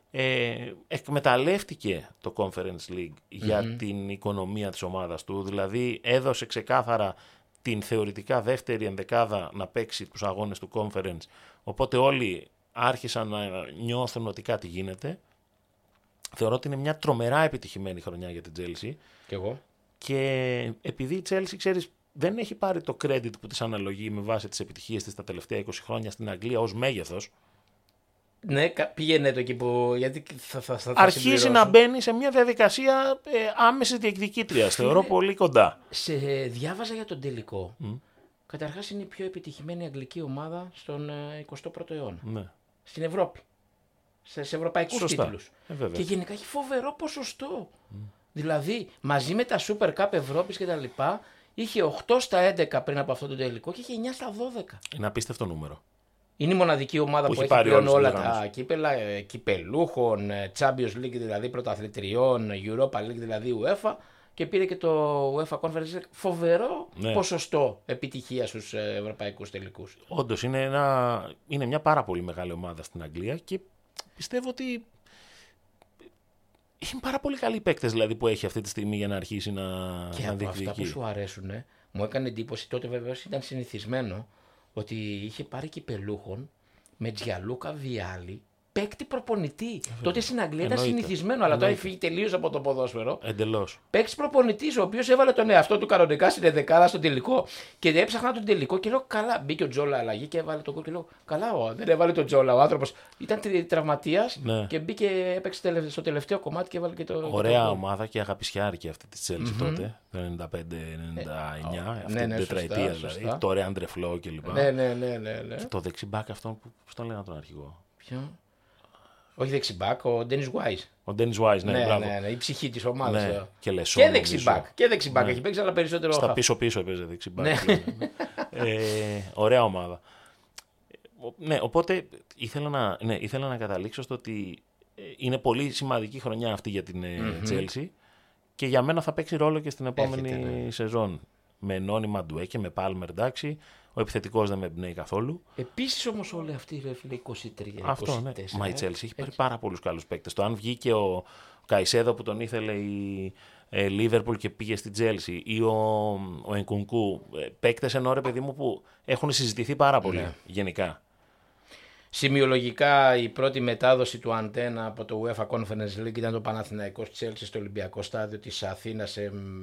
Εκμεταλλεύτηκε το Conference League για την οικονομία της ομάδας του, δηλαδή έδωσε ξεκάθαρα την θεωρητικά δεύτερη ενδεκάδα να παίξει τους αγώνες του Conference, οπότε όλοι άρχισαν να νιώθουν ότι κάτι γίνεται. Θεωρώ ότι είναι μια τρομερά επιτυχημένη χρονιά για την Chelsea. Και εγώ. Και επειδή η Chelsea, ξέρεις, δεν έχει πάρει το credit που της αναλογεί με βάση τις επιτυχίες της τα τελευταία 20 χρόνια στην Αγγλία ως μέγεθος. Ναι, πήγαινε το εκεί που. Γιατί θα αρχίζει να μπαίνει σε μια διαδικασία άμεση διεκδικήτριας. Θεωρώ πολύ κοντά. Διάβαζα για τον τελικό. Καταρχάς είναι η πιο επιτυχημένη αγγλική ομάδα στον 21ο αιώνα. Ναι. Στην Ευρώπη. Σε ευρωπαϊκούς τίτλους. Και γενικά έχει φοβερό ποσοστό. Δηλαδή μαζί με τα Super Cup Ευρώπης και τα λοιπά, είχε 8 στα 11 πριν από αυτό το τελικό και είχε 9 στα 12. Είναι απίστευτο νούμερο. Είναι η μοναδική ομάδα που έχει πλέον όλα τα κύπελα, κυπελούχων, Champions League δηλαδή πρωταθλητριών, Europa League δηλαδή UEFA, και πήρε και το UEFA Conference League. Φοβερό ποσοστό επιτυχία στους ευρωπαϊκούς τελικούς. Όντως είναι μια πάρα πολύ μεγάλη ομάδα στην Αγγλία και πιστεύω ότι είναι πάρα πολύ καλοί παίκτες δηλαδή, που έχει αυτή τη στιγμή για να αρχίσει να διεκδικεί. Και από αυτά που σου αρέσουν, μου έκανε εντύπωση, τότε βεβαίως ήταν συνηθισμένο, ότι είχε πάρει κυπελούχων με Τζιαλούκα Βιάλη παίκτη προπονητή. Τότε στην Αγγλία ήταν συνηθισμένο, αλλά τώρα έχει φύγει τελείως από το ποδόσφαιρο. Εντελώς. Παίκτη προπονητής, ο οποίος έβαλε τον εαυτό του κανονικά στην δεκάδα στο τελικό. Και έψαχνα τον τελικό και λέω: καλά, μπήκε ο Τζόλα αλλαγή και έβαλε τον γκολ. Και λέω: καλά, δεν έβαλε τον Τζόλα. Ο άνθρωπος ήταν τραυματίας και μπήκε, έπαιξε στο τελευταίο κομμάτι και έβαλε και το. Ωραία ομάδα και αγαπησιάρικη αυτή τη Chelsea τότε, το 95-99, αυτή την τετραετία δηλαδή. Το ρε Άντρε Φλό κλπ. Ναι. Το δεξιμπάκ αυτόν που τον λέγανε τον αρχηγό. Ποιο? Όχι δεξιμπάκ, ο Ντένις Γουάιζ. Ο Ντένις Γουάιζ, ναι, ναι, η ψυχή της ομάδας. Ναι. Και δεξιμπάκ, έχει παίξει, αλλά περισσότερο. Στα πίσω έπαιζε δεξιμπάκ. Ωραία ομάδα. Ναι, οπότε ήθελα να καταλήξω στο ότι είναι πολύ σημαντική χρονιά αυτή για την Chelsea και για μένα θα παίξει ρόλο και στην επόμενη σεζόν. Με νόνιμα Ντουέκε, με Πάλμερ, εντάξει. Ο επιθετικός δεν με εμπνέει καθόλου. Επίσης όμως όλοι αυτοί ρε φίλε 23, αυτό, 24. Ναι. Μα η Chelsea έχει πάρει πάρα πολλούς καλούς παίκτες. Το αν βγήκε ο Καϊσέδο που τον ήθελε η Liverpool και πήγε στη Chelsea ή ο Ενκουνκού, παίκτες ενώ ρε παιδί μου που έχουν συζητηθεί πάρα πολύ γενικά. Σημειολογικά η πρώτη μετάδοση του Αντένα από το UEFA Conference League ήταν το Παναθηναϊκός Chelsea στο Ολυμπιακό Στάδιο της Αθήνας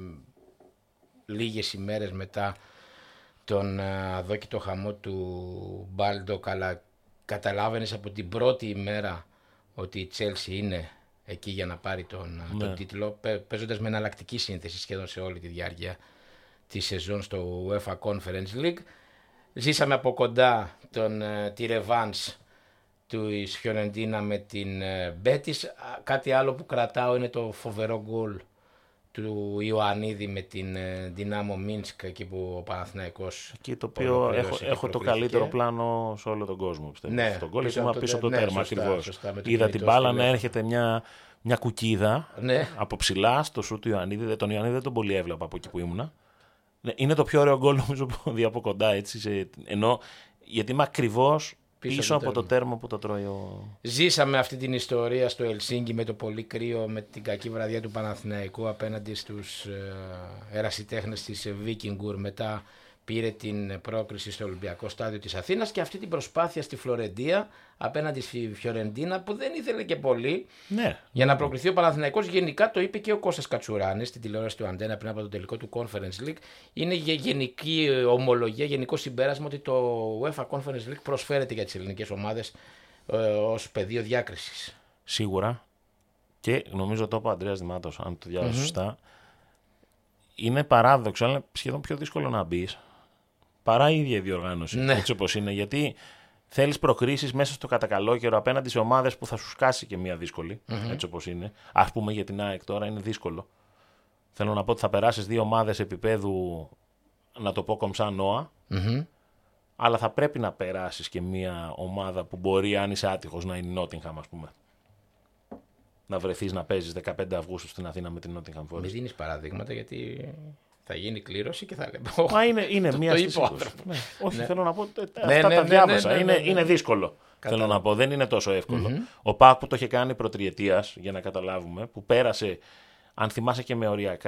λίγες ημέρες μετά τον αδόκητο χαμό του Μπάλντοκ, αλλά καταλάβαινες από την πρώτη ημέρα ότι η Chelsea είναι εκεί για να πάρει τον τίτλο, παίζοντας με εναλλακτική σύνθεση σχεδόν σε όλη τη διάρκεια της σεζόν στο UEFA Conference League. Ζήσαμε από κοντά τη ρεβάνς του Φιωρεντίνα με την Μπέτις. Κάτι άλλο που κρατάω είναι το φοβερό γκολ του Ιωαννίδη με την Δυνάμο Μίνσκ, εκεί που ο Παναθηναϊκός. Εκεί το οποίο έχω το καλύτερο πλάνο σε όλο τον κόσμο, πιστεύω. Ναι, τον γκολ ήμουν πίσω από το τέρμα ακριβώς. Είδα την μπάλα να έρχεται μια κουκίδα από ψηλά στο σου του Ιωαννίδη. Τον Ιωαννίδη δεν τον πολύ έβλεπα από εκεί που ήμουνα. Είναι το πιο ωραίο γκολ νομίζω που δει από κοντά, έτσι, γιατί είμαι ακριβώς πίσω από το τέρμα που το τρώει ο... Ζήσαμε αυτή την ιστορία στο Ελσίνκι με το πολύ κρύο, με την κακή βραδιά του Παναθηναϊκού απέναντι στους ερασιτέχνες της Βίκινγκουρ. Μετά πήρε την πρόκριση στο Ολυμπιακό Στάδιο της Αθήνας και αυτή την προσπάθεια στη Φλωρεντία απέναντι στη Φιωρεντίνα που δεν ήθελε και πολύ για να προκριθεί ο Παναθηναϊκός. Γενικά το είπε και ο Κώστας Κατσουράνης στην τηλεόραση του Αντένα πριν από το τελικό του Conference League. Είναι γενική ομολογία, γενικό συμπέρασμα ότι το UEFA Conference League προσφέρεται για τις ελληνικές ομάδες ως πεδίο διάκρισης. Σίγουρα. Και νομίζω το είπε ο Ανδρέας Δημάτος, αν το διάβασα σωστά. Είναι παράδοξο, αλλά σχεδόν πιο δύσκολο να μπει παρά η ίδια η διοργάνωση. Έτσι όπως είναι. Γιατί θέλεις προκρίσεις μέσα στο κατακαλό καιρό απέναντι σε ομάδες που θα σου σκάσει και μία δύσκολη. Έτσι όπως είναι. Ας πούμε για την ΑΕΚ τώρα είναι δύσκολο. Θέλω να πω ότι θα περάσεις δύο ομάδες επίπεδου, να το πω κομψά Νόα, αλλά θα πρέπει να περάσεις και μία ομάδα που μπορεί, αν είσαι άτυχος, να είναι η Νότιγχαμ, ας πούμε. Να βρεθείς να παίζεις 15 Αυγούστου στην Αθήνα με την Νότιγχαμ Forest. Μην δίνεις παραδείγματα γιατί θα γίνει κλήρωση και θα λέμε. Μα είναι μία στις 20. Όχι, θέλω να πω. Αυτά τα διάβασα. Είναι δύσκολο. Θέλω να πω. Δεν είναι τόσο εύκολο. Ο ΠΑΟΚ που το είχε κάνει προτριετίας, για να καταλάβουμε, που πέρασε, αν θυμάσαι, και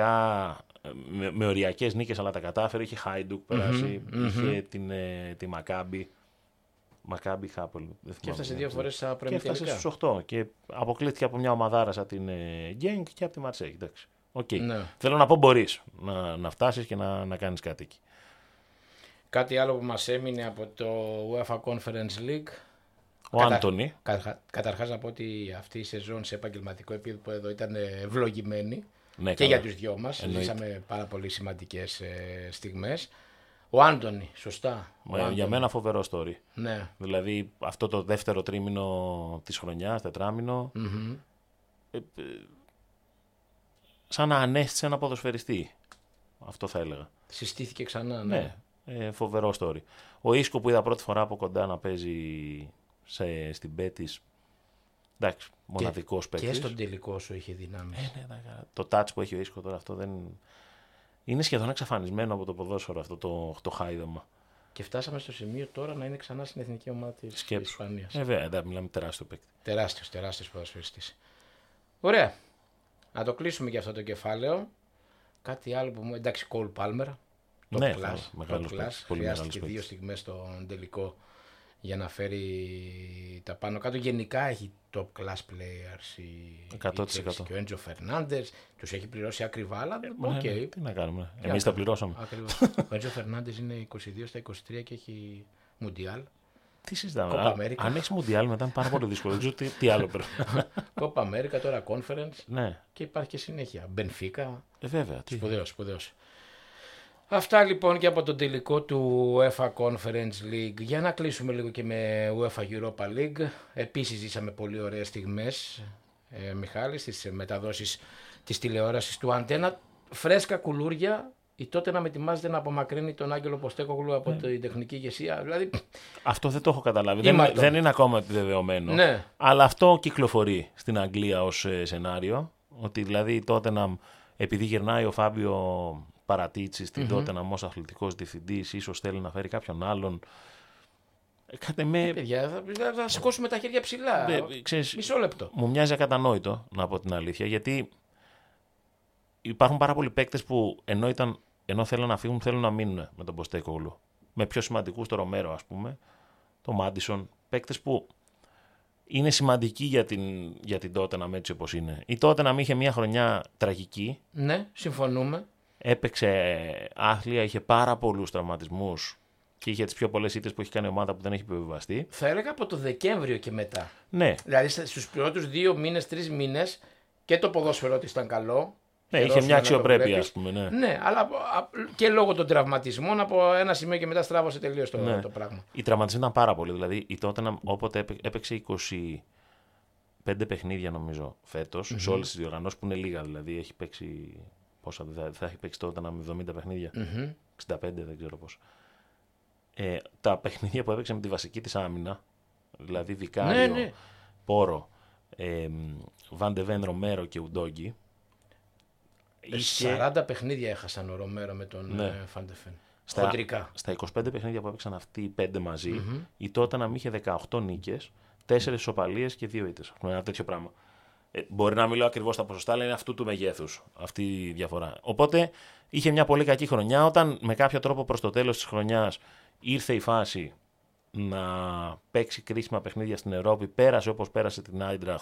με οριακές νίκες, αλλά τα κατάφερε. Είχε Χάιντουκ περάσει, είχε τη Μακάμπι. Μακάμπι Χάπολ. Και έφτασε δύο φορές στα προημιτελικά. Και έφτασε στους 8 και αποκλείστηκε από μια ομαδάρα σαν την Γκένγκ και από τη Μαρσέη. Θέλω να πω μπορείς να φτάσεις και να κάνεις κάτι εκεί. Κάτι άλλο που μας έμεινε από το UEFA Conference League. Ο Άντονι. Καταρχάς να πω ότι αυτή η σεζόν σε επαγγελματικό επίπεδο ήταν ευλογημένη και για τους δυο μας. Ζήσαμε πάρα πολύ σημαντικές στιγμές. Ο Άντονι, σωστά. Για μένα φοβερό story. Ναι. Δηλαδή αυτό το δεύτερο τρίμηνο της χρονιάς, τετράμηνο, σαν να ανέστησε ένα ποδοσφαιριστή. Αυτό θα έλεγα. Συστήθηκε ξανά, ναι. Φοβερό story. Ο Ίσκο που είδα πρώτη φορά από κοντά να παίζει στην Μπέτις. Εντάξει, μοναδικός παίκτης. Και στον τελικό σου είχε δυνάμεις. Το touch που έχει ο Ίσκο τώρα, αυτό δεν... Είναι σχεδόν εξαφανισμένο από το ποδόσφαιρο αυτό το χάιδωμα. Και φτάσαμε στο σημείο τώρα να είναι ξανά στην εθνική ομάδα της Ισπανίας. Βέβαια, μιλάμε τεράστιο παίκτη. Τεράστιος ποδοσφαιριστής. Ωραία. Να το κλείσουμε για αυτό το κεφάλαιο. Κάτι άλλο που μου... Εντάξει, Κόλ Πάλμερ. Ναι, μεγάλος παίκτης. Χρειάστηκε 2 στιγμές στον τελικό για να φέρει τα πάνω κάτω. Γενικά έχει top class players η Chelsea και ο Έντζο Φερνάντες. Τους έχει πληρώσει ακριβά, αλλά τι να κάνουμε. Εμείς τα πληρώσαμε. Ακριβώς. Ο Έντζο Φερνάντες είναι 22 στα 23 και έχει Μουντιάλ. Τι συζητάμε. Αν έχει Μουντιάλ μετά είναι πάρα πολύ δύσκολο. Δεν ξέρω τι άλλο πρέπει. Κόπα Αμέρικα, τώρα Conference. Ναι. Και υπάρχει και συνέχεια. Μπενφίκα. Βέβαια. Σπουδαίος. Αυτά λοιπόν και από τον τελικό του UEFA Conference League. Για να κλείσουμε λίγο και με UEFA Europa League. Επίσης ζήσαμε πολύ ωραίες στιγμές, Μιχάλη, στις μεταδόσεις της τηλεόρασης του Αντένα. Φρέσκα κουλούρια. Η τότε να με ετοιμάζεται να απομακρύνει τον Άγγελο Ποστέκογλου από την τεχνική ηγεσία. Δηλαδή... Αυτό δεν το έχω καταλάβει. Δεν είναι ακόμα επιβεβαιωμένο. Ναι. Αλλά αυτό κυκλοφορεί στην Αγγλία ως σενάριο. Ότι δηλαδή τότε επειδή γυρνάει ο Φάμπιο Παρατίτσι στην Τότεναμ ως αθλητικός διευθυντής, ίσως θέλει να φέρει κάποιον άλλον. Παιδιά, θα σηκώσουμε τα χέρια ψηλά. Μισό λεπτό. Μου μοιάζει ακατανόητο, να πω την αλήθεια, γιατί υπάρχουν πάρα πολλοί παίκτες που ενώ θέλουν να φύγουν, θέλουν να μείνουν με τον Ποστέκογλου. Με πιο σημαντικούς, το Ρομέρο, ας πούμε, το Μάντισον. Παίκτες που είναι σημαντικοί για την Τότεναμ έτσι όπως είναι. Η Τότεναμ είχε μια χρονιά τραγική. Ναι, συμφωνούμε. Έπαιξε άθλια, είχε πάρα πολλούς τραυματισμούς και είχε τις πιο πολλές ήττες που έχει κάνει ομάδα που δεν έχει επιβιβαστεί. Θα έλεγα από το Δεκέμβριο και μετά. Ναι. Δηλαδή στους πρώτους 2 μήνες, 3 μήνες και το ποδόσφαιρό της ήταν καλό. Ναι, είχε μια αξιοπρέπεια, ας πούμε. Ναι, αλλά και λόγω των τραυματισμών από ένα σημείο και μετά στράβωσε τελείως το πράγμα. Οι τραυματισμοί ήταν πάρα πολλοί. Δηλαδή η Tottenham όποτε έπαιξε 25 παιχνίδια νομίζω φέτος, σε όλες τις διοργανώσεις που είναι λίγα δηλαδή. Έχει παίξει. Πόσα θα έχει παίξει τότε με 70 παιχνίδια, 65 δεν ξέρω πώς. Τα παιχνίδια που έπαιξε με τη βασική της άμυνα, δηλαδή Βικάριο, Πόρο, Βαντεβέν, Ρομέρο και Ουντόγκι. 40 παιχνίδια έχασαν ο Ρομέρο με τον Βαντεβέν. Στα 25 παιχνίδια που έπαιξαν αυτοί οι 5 μαζί, η Tottenham είχε 18 νίκες, 4 ισοπαλίες και 2 ήττες. Ένα τέτοιο πράγμα. Μπορεί να μιλάω ακριβώς τα ποσοστά, αλλά είναι αυτού του μεγέθους αυτή η διαφορά. Οπότε είχε μια πολύ κακή χρονιά. Όταν με κάποιο τρόπο προς το τέλος της χρονιάς ήρθε η φάση να παίξει κρίσιμα παιχνίδια στην Ευρώπη, πέρασε όπως πέρασε την Άιντραχτ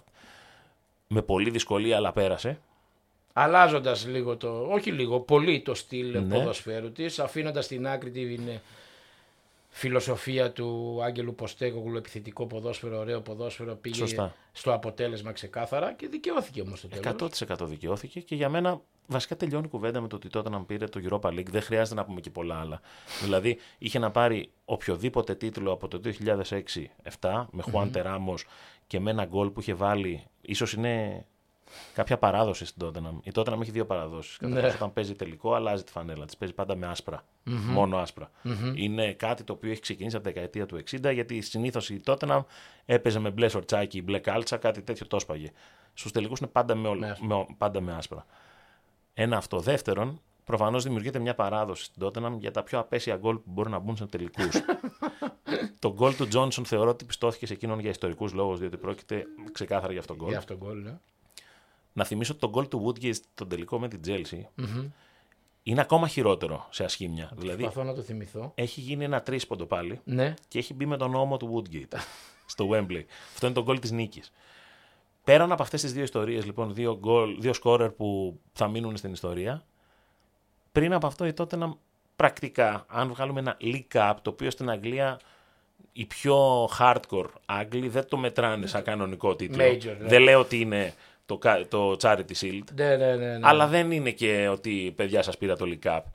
με πολλή δυσκολία, αλλά πέρασε. Αλλάζοντας λίγο πολύ το στυλ ποδοσφαίρου της, αφήνοντας στην άκρη την φιλοσοφία του Άγγελου Ποστέκογλου, επιθετικό ποδόσφαιρο, ωραίο ποδόσφαιρο, πήγε στο αποτέλεσμα ξεκάθαρα και δικαιώθηκε όμως το τέλος. 100% δικαιώθηκε και για μένα βασικά τελειώνει η κουβέντα με το ότι τότε να πήρε το Europa League. Δεν χρειάζεται να πούμε και πολλά άλλα. Δηλαδή είχε να πάρει οποιοδήποτε τίτλο από το 2006-07 με Χουάντε Ράμος και με ένα γκολ που είχε βάλει, ίσως είναι κάποια παράδοση στην Tottenham. Η Tottenham έχει 2 παραδόσεις. Καταρχάς, όταν παίζει τελικό, αλλάζει τη φανέλα της. Παίζει πάντα με άσπρα. Μόνο άσπρα. Είναι κάτι το οποίο έχει ξεκινήσει από τη δεκαετία του 60, γιατί συνήθως η Tottenham έπαιζε με μπλε σορτσάκι, μπλε κάλτσα, κάτι τέτοιο το έσπαγε. Στους τελικούς είναι πάντα με άσπρα. Ένα αυτό. Δεύτερον, προφανώς δημιουργείται μια παράδοση στην Tottenham για τα πιο απέσια γκολ που μπορούν να μπουν σε τελικούς. Το γκολ του Τζόνσον θεωρώ ότι πιστώθηκε σε εκείνον για ιστορικούς λόγους, διότι πρόκειται ξεκάθαρα για αυτόν τον γκολ. Ναι. Να θυμίσω ότι το γκολ του Woodgate στον τελικό με την Chelsea είναι ακόμα χειρότερο σε ασχήμια. Προσπαθώ να το θυμηθώ. Έχει γίνει ένα τρίσποντο πάλι και έχει μπει με τον ώμο του Woodgate στο Wembley. Αυτό είναι το γκολ της νίκης. Πέραν από αυτές τις 2 ιστορίες, λοιπόν, 2 σκόρερ που θα μείνουν στην ιστορία, πριν από αυτό η Tottenham πρακτικά, αν βγάλουμε ένα League Cup, το οποίο στην Αγγλία οι πιο hardcore Άγγλοι δεν το μετράνε σαν κανονικό τίτλο. Major, δεν λέω ότι είναι το Charity Shield. Ναι. Αλλά δεν είναι και ότι παιδιά σας πήρα το League Cup.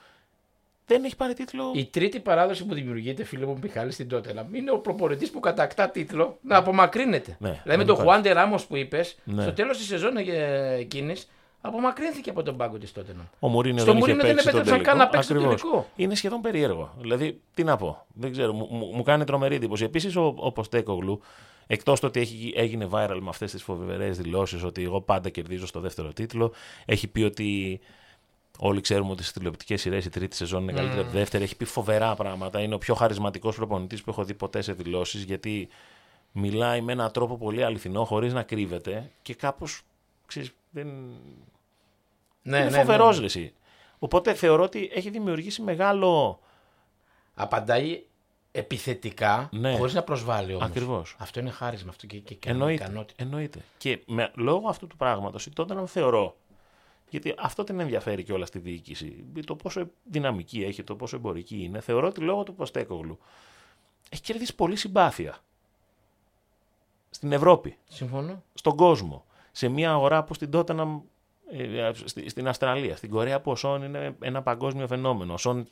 Δεν έχει πάρει τίτλο. Η τρίτη παράδοση που δημιουργείται, φίλε μου Μιχάλη, στην Tottenham είναι ο προπονητής που κατακτά τίτλο να απομακρύνεται. Δηλαδή με τον Χουάντε Ράμος που είπες, στο τέλος της σεζόν εκείνης απομακρύνθηκε από τον πάγκο της Tottenham. Ο Μουρίνιο δεν επέτρεψαν καν να παίξει το τελικό. Είναι σχεδόν περίεργο. Δηλαδή, τι να πω. Δεν ξέρω. Μου κάνει τρομερή εντύπωση. Επίσης, ο Ποστέκογλου, εκτός το ότι έγινε viral με αυτές τις φοβερές δηλώσεις ότι εγώ πάντα κερδίζω στο δεύτερο τίτλο, έχει πει ότι όλοι ξέρουμε ότι στις τηλεοπτικές σειρές η τρίτη σεζόν είναι καλύτερη από τη δεύτερη. Έχει πει φοβερά πράγματα. Είναι ο πιο χαρισματικός προπονητής που έχω δει ποτέ σε δηλώσεις, γιατί μιλάει με έναν τρόπο πολύ αληθινό, χωρίς να κρύβεται και κάπως. Ξέρεις, είναι φοβερός, ρε εσύ. Οπότε θεωρώ ότι έχει δημιουργήσει μεγάλο... Απαντάει επιθετικά, Ναι. χωρίς να προσβάλλει όμως. Ακριβώς. Αυτό είναι χάρισμα, αυτό και Εννοείται. Και λόγω αυτού του πράγματος, τότε να θεωρώ, γιατί αυτό την ενδιαφέρει και όλα στη διοίκηση, το πόσο δυναμική έχει, το πόσο εμπορική είναι, θεωρώ ότι λόγω του Ποστέκογλου έχει κερδίσει πολύ συμπάθεια. Στην Ευρώπη. Συμφωνώ. Στον κόσμο. Σε μια αγορά όπως την Tottenham στην Αυστραλία. Στην Κορέα που ο Σον είναι ένα παγκόσμιο φαινόμενο. Ο Σον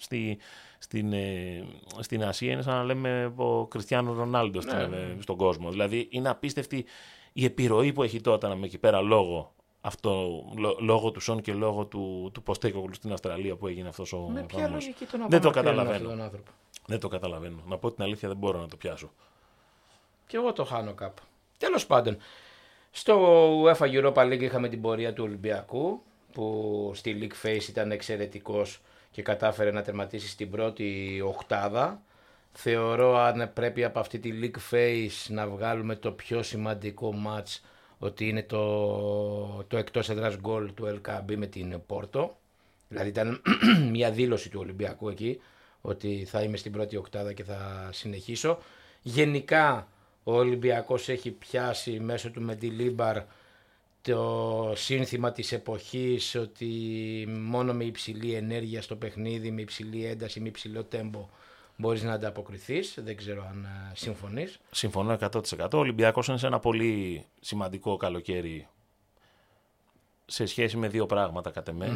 στην Ασία είναι σαν να λέμε ο Κριστιάνο Ρονάλντο στον κόσμο. Δηλαδή είναι απίστευτη η επιρροή που έχει Tottenham εκεί πέρα λόγω του Σον και λόγω του Ποστέκογλου στην Αυστραλία που έγινε αυτός ο χαμός. Δεν το καταλαβαίνω. Δεν το καταλαβαίνω. Να πω την αλήθεια, δεν μπορώ να το πιάσω. Και εγώ το χάνω κάπου. Τέλος πάντων, στο UEFA Europa League είχαμε την πορεία του Ολυμπιακού που στη League Phase ήταν εξαιρετικός και κατάφερε να τερματίσει στην πρώτη οκτάδα. Θεωρώ αν πρέπει από αυτή τη League Phase να βγάλουμε το πιο σημαντικό match ότι είναι το εκτός έδρας γκολ του LKB με την Πόρτο. Δηλαδή ήταν μια δήλωση του Ολυμπιακού εκεί ότι θα είμαι στην πρώτη οκτάδα και θα συνεχίσω. Γενικά ο Ολυμπιακός έχει πιάσει μέσω του Μεντιλίμπαρ το σύνθημα της εποχής ότι μόνο με υψηλή ενέργεια στο παιχνίδι, με υψηλή ένταση, με υψηλό τέμπο μπορείς να ανταποκριθείς. Δεν ξέρω αν συμφωνείς. Συμφωνώ 100%. Ο Ολυμπιακός είναι σε ένα πολύ σημαντικό καλοκαίρι σε σχέση με δύο πράγματα κατ' εμέ.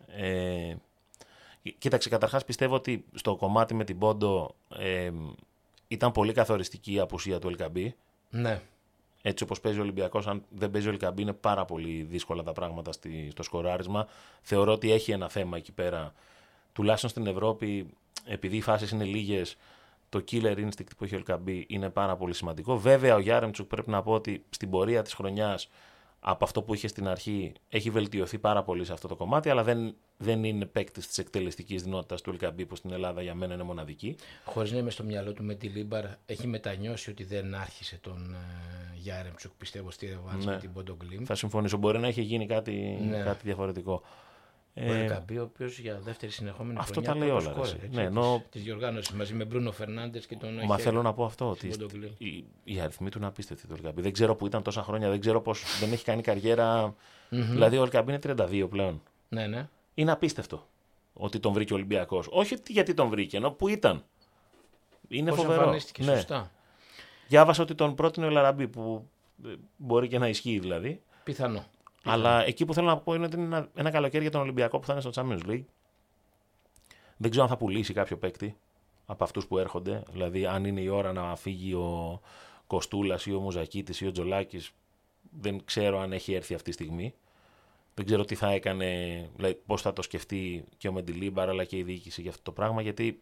Κοίταξε, καταρχάς πιστεύω ότι στο κομμάτι με την Πόντο ήταν πολύ καθοριστική η απουσία του LKB. Ναι. Έτσι όπως παίζει ο Ολυμπιακός, αν δεν παίζει ο LKB είναι πάρα πολύ δύσκολα τα πράγματα στο σκοράρισμα. Θεωρώ ότι έχει ένα θέμα εκεί πέρα, τουλάχιστον στην Ευρώπη, επειδή οι φάσεις είναι λίγες, το killer instinct που έχει ο LKB είναι πάρα πολύ σημαντικό. Βέβαια ο Γιάρεμτσουκ πρέπει να πω ότι στην πορεία της χρονιάς από αυτό που είχε στην αρχή έχει βελτιωθεί πάρα πολύ σε αυτό το κομμάτι, αλλά δεν είναι παίκτης της εκτελεστικής δυνότητας του LKB που στην Ελλάδα για μένα είναι μοναδική. Χωρίς να είμαι στο μυαλό του με τη Λίμπαρ, έχει μετανιώσει ότι δεν άρχισε τον Γιάρεμτσουκ, πιστεύω, στη ρεβάνς με την Πόντο Γκλιμ. Θα συμφωνήσω, μπορεί να έχει γίνει κάτι διαφορετικό. Ο LKB, ο οποίος για δεύτερη συνεχόμενη αυτό χρονιά τα λέει όλα. Της διοργάνωσης μαζί με Μπρούνο Φερνάντες και τον Μα θέλω να πω αυτό, ότι οι αριθμοί του είναι απίστευτοι του LKB. Δεν ξέρω που ήταν τόσα χρόνια, δεν ξέρω πώς δεν έχει κάνει καριέρα. Δηλαδή ο LKB είναι 32 πλέον. Ναι. Είναι απίστευτο ότι τον βρήκε ο Ολυμπιακός. Όχι γιατί τον βρήκε, ενώ που ήταν. Είναι πώς φοβερό. Εμφανίστηκε σωστά. Διάβασα ότι τον πρότεινε ο Ελαραμπή, που μπορεί και να ισχύει δηλαδή. Πιθανό. Αλλά εκεί που θέλω να πω είναι ότι είναι ένα καλοκαίρι για τον Ολυμπιακό που θα είναι στο Champions League. Δεν ξέρω αν θα πουλήσει κάποιο παίκτη από αυτούς που έρχονται. Δηλαδή, αν είναι η ώρα να φύγει ο Κοστούλας ή ο Μουζακίτης ή ο Τζολάκης, δεν ξέρω αν έχει έρθει αυτή τη στιγμή. Δεν ξέρω τι θα έκανε, δηλαδή, πώς θα το σκεφτεί και ο Μεντιλίμπαρ αλλά και η διοίκηση για αυτό το πράγμα. Γιατί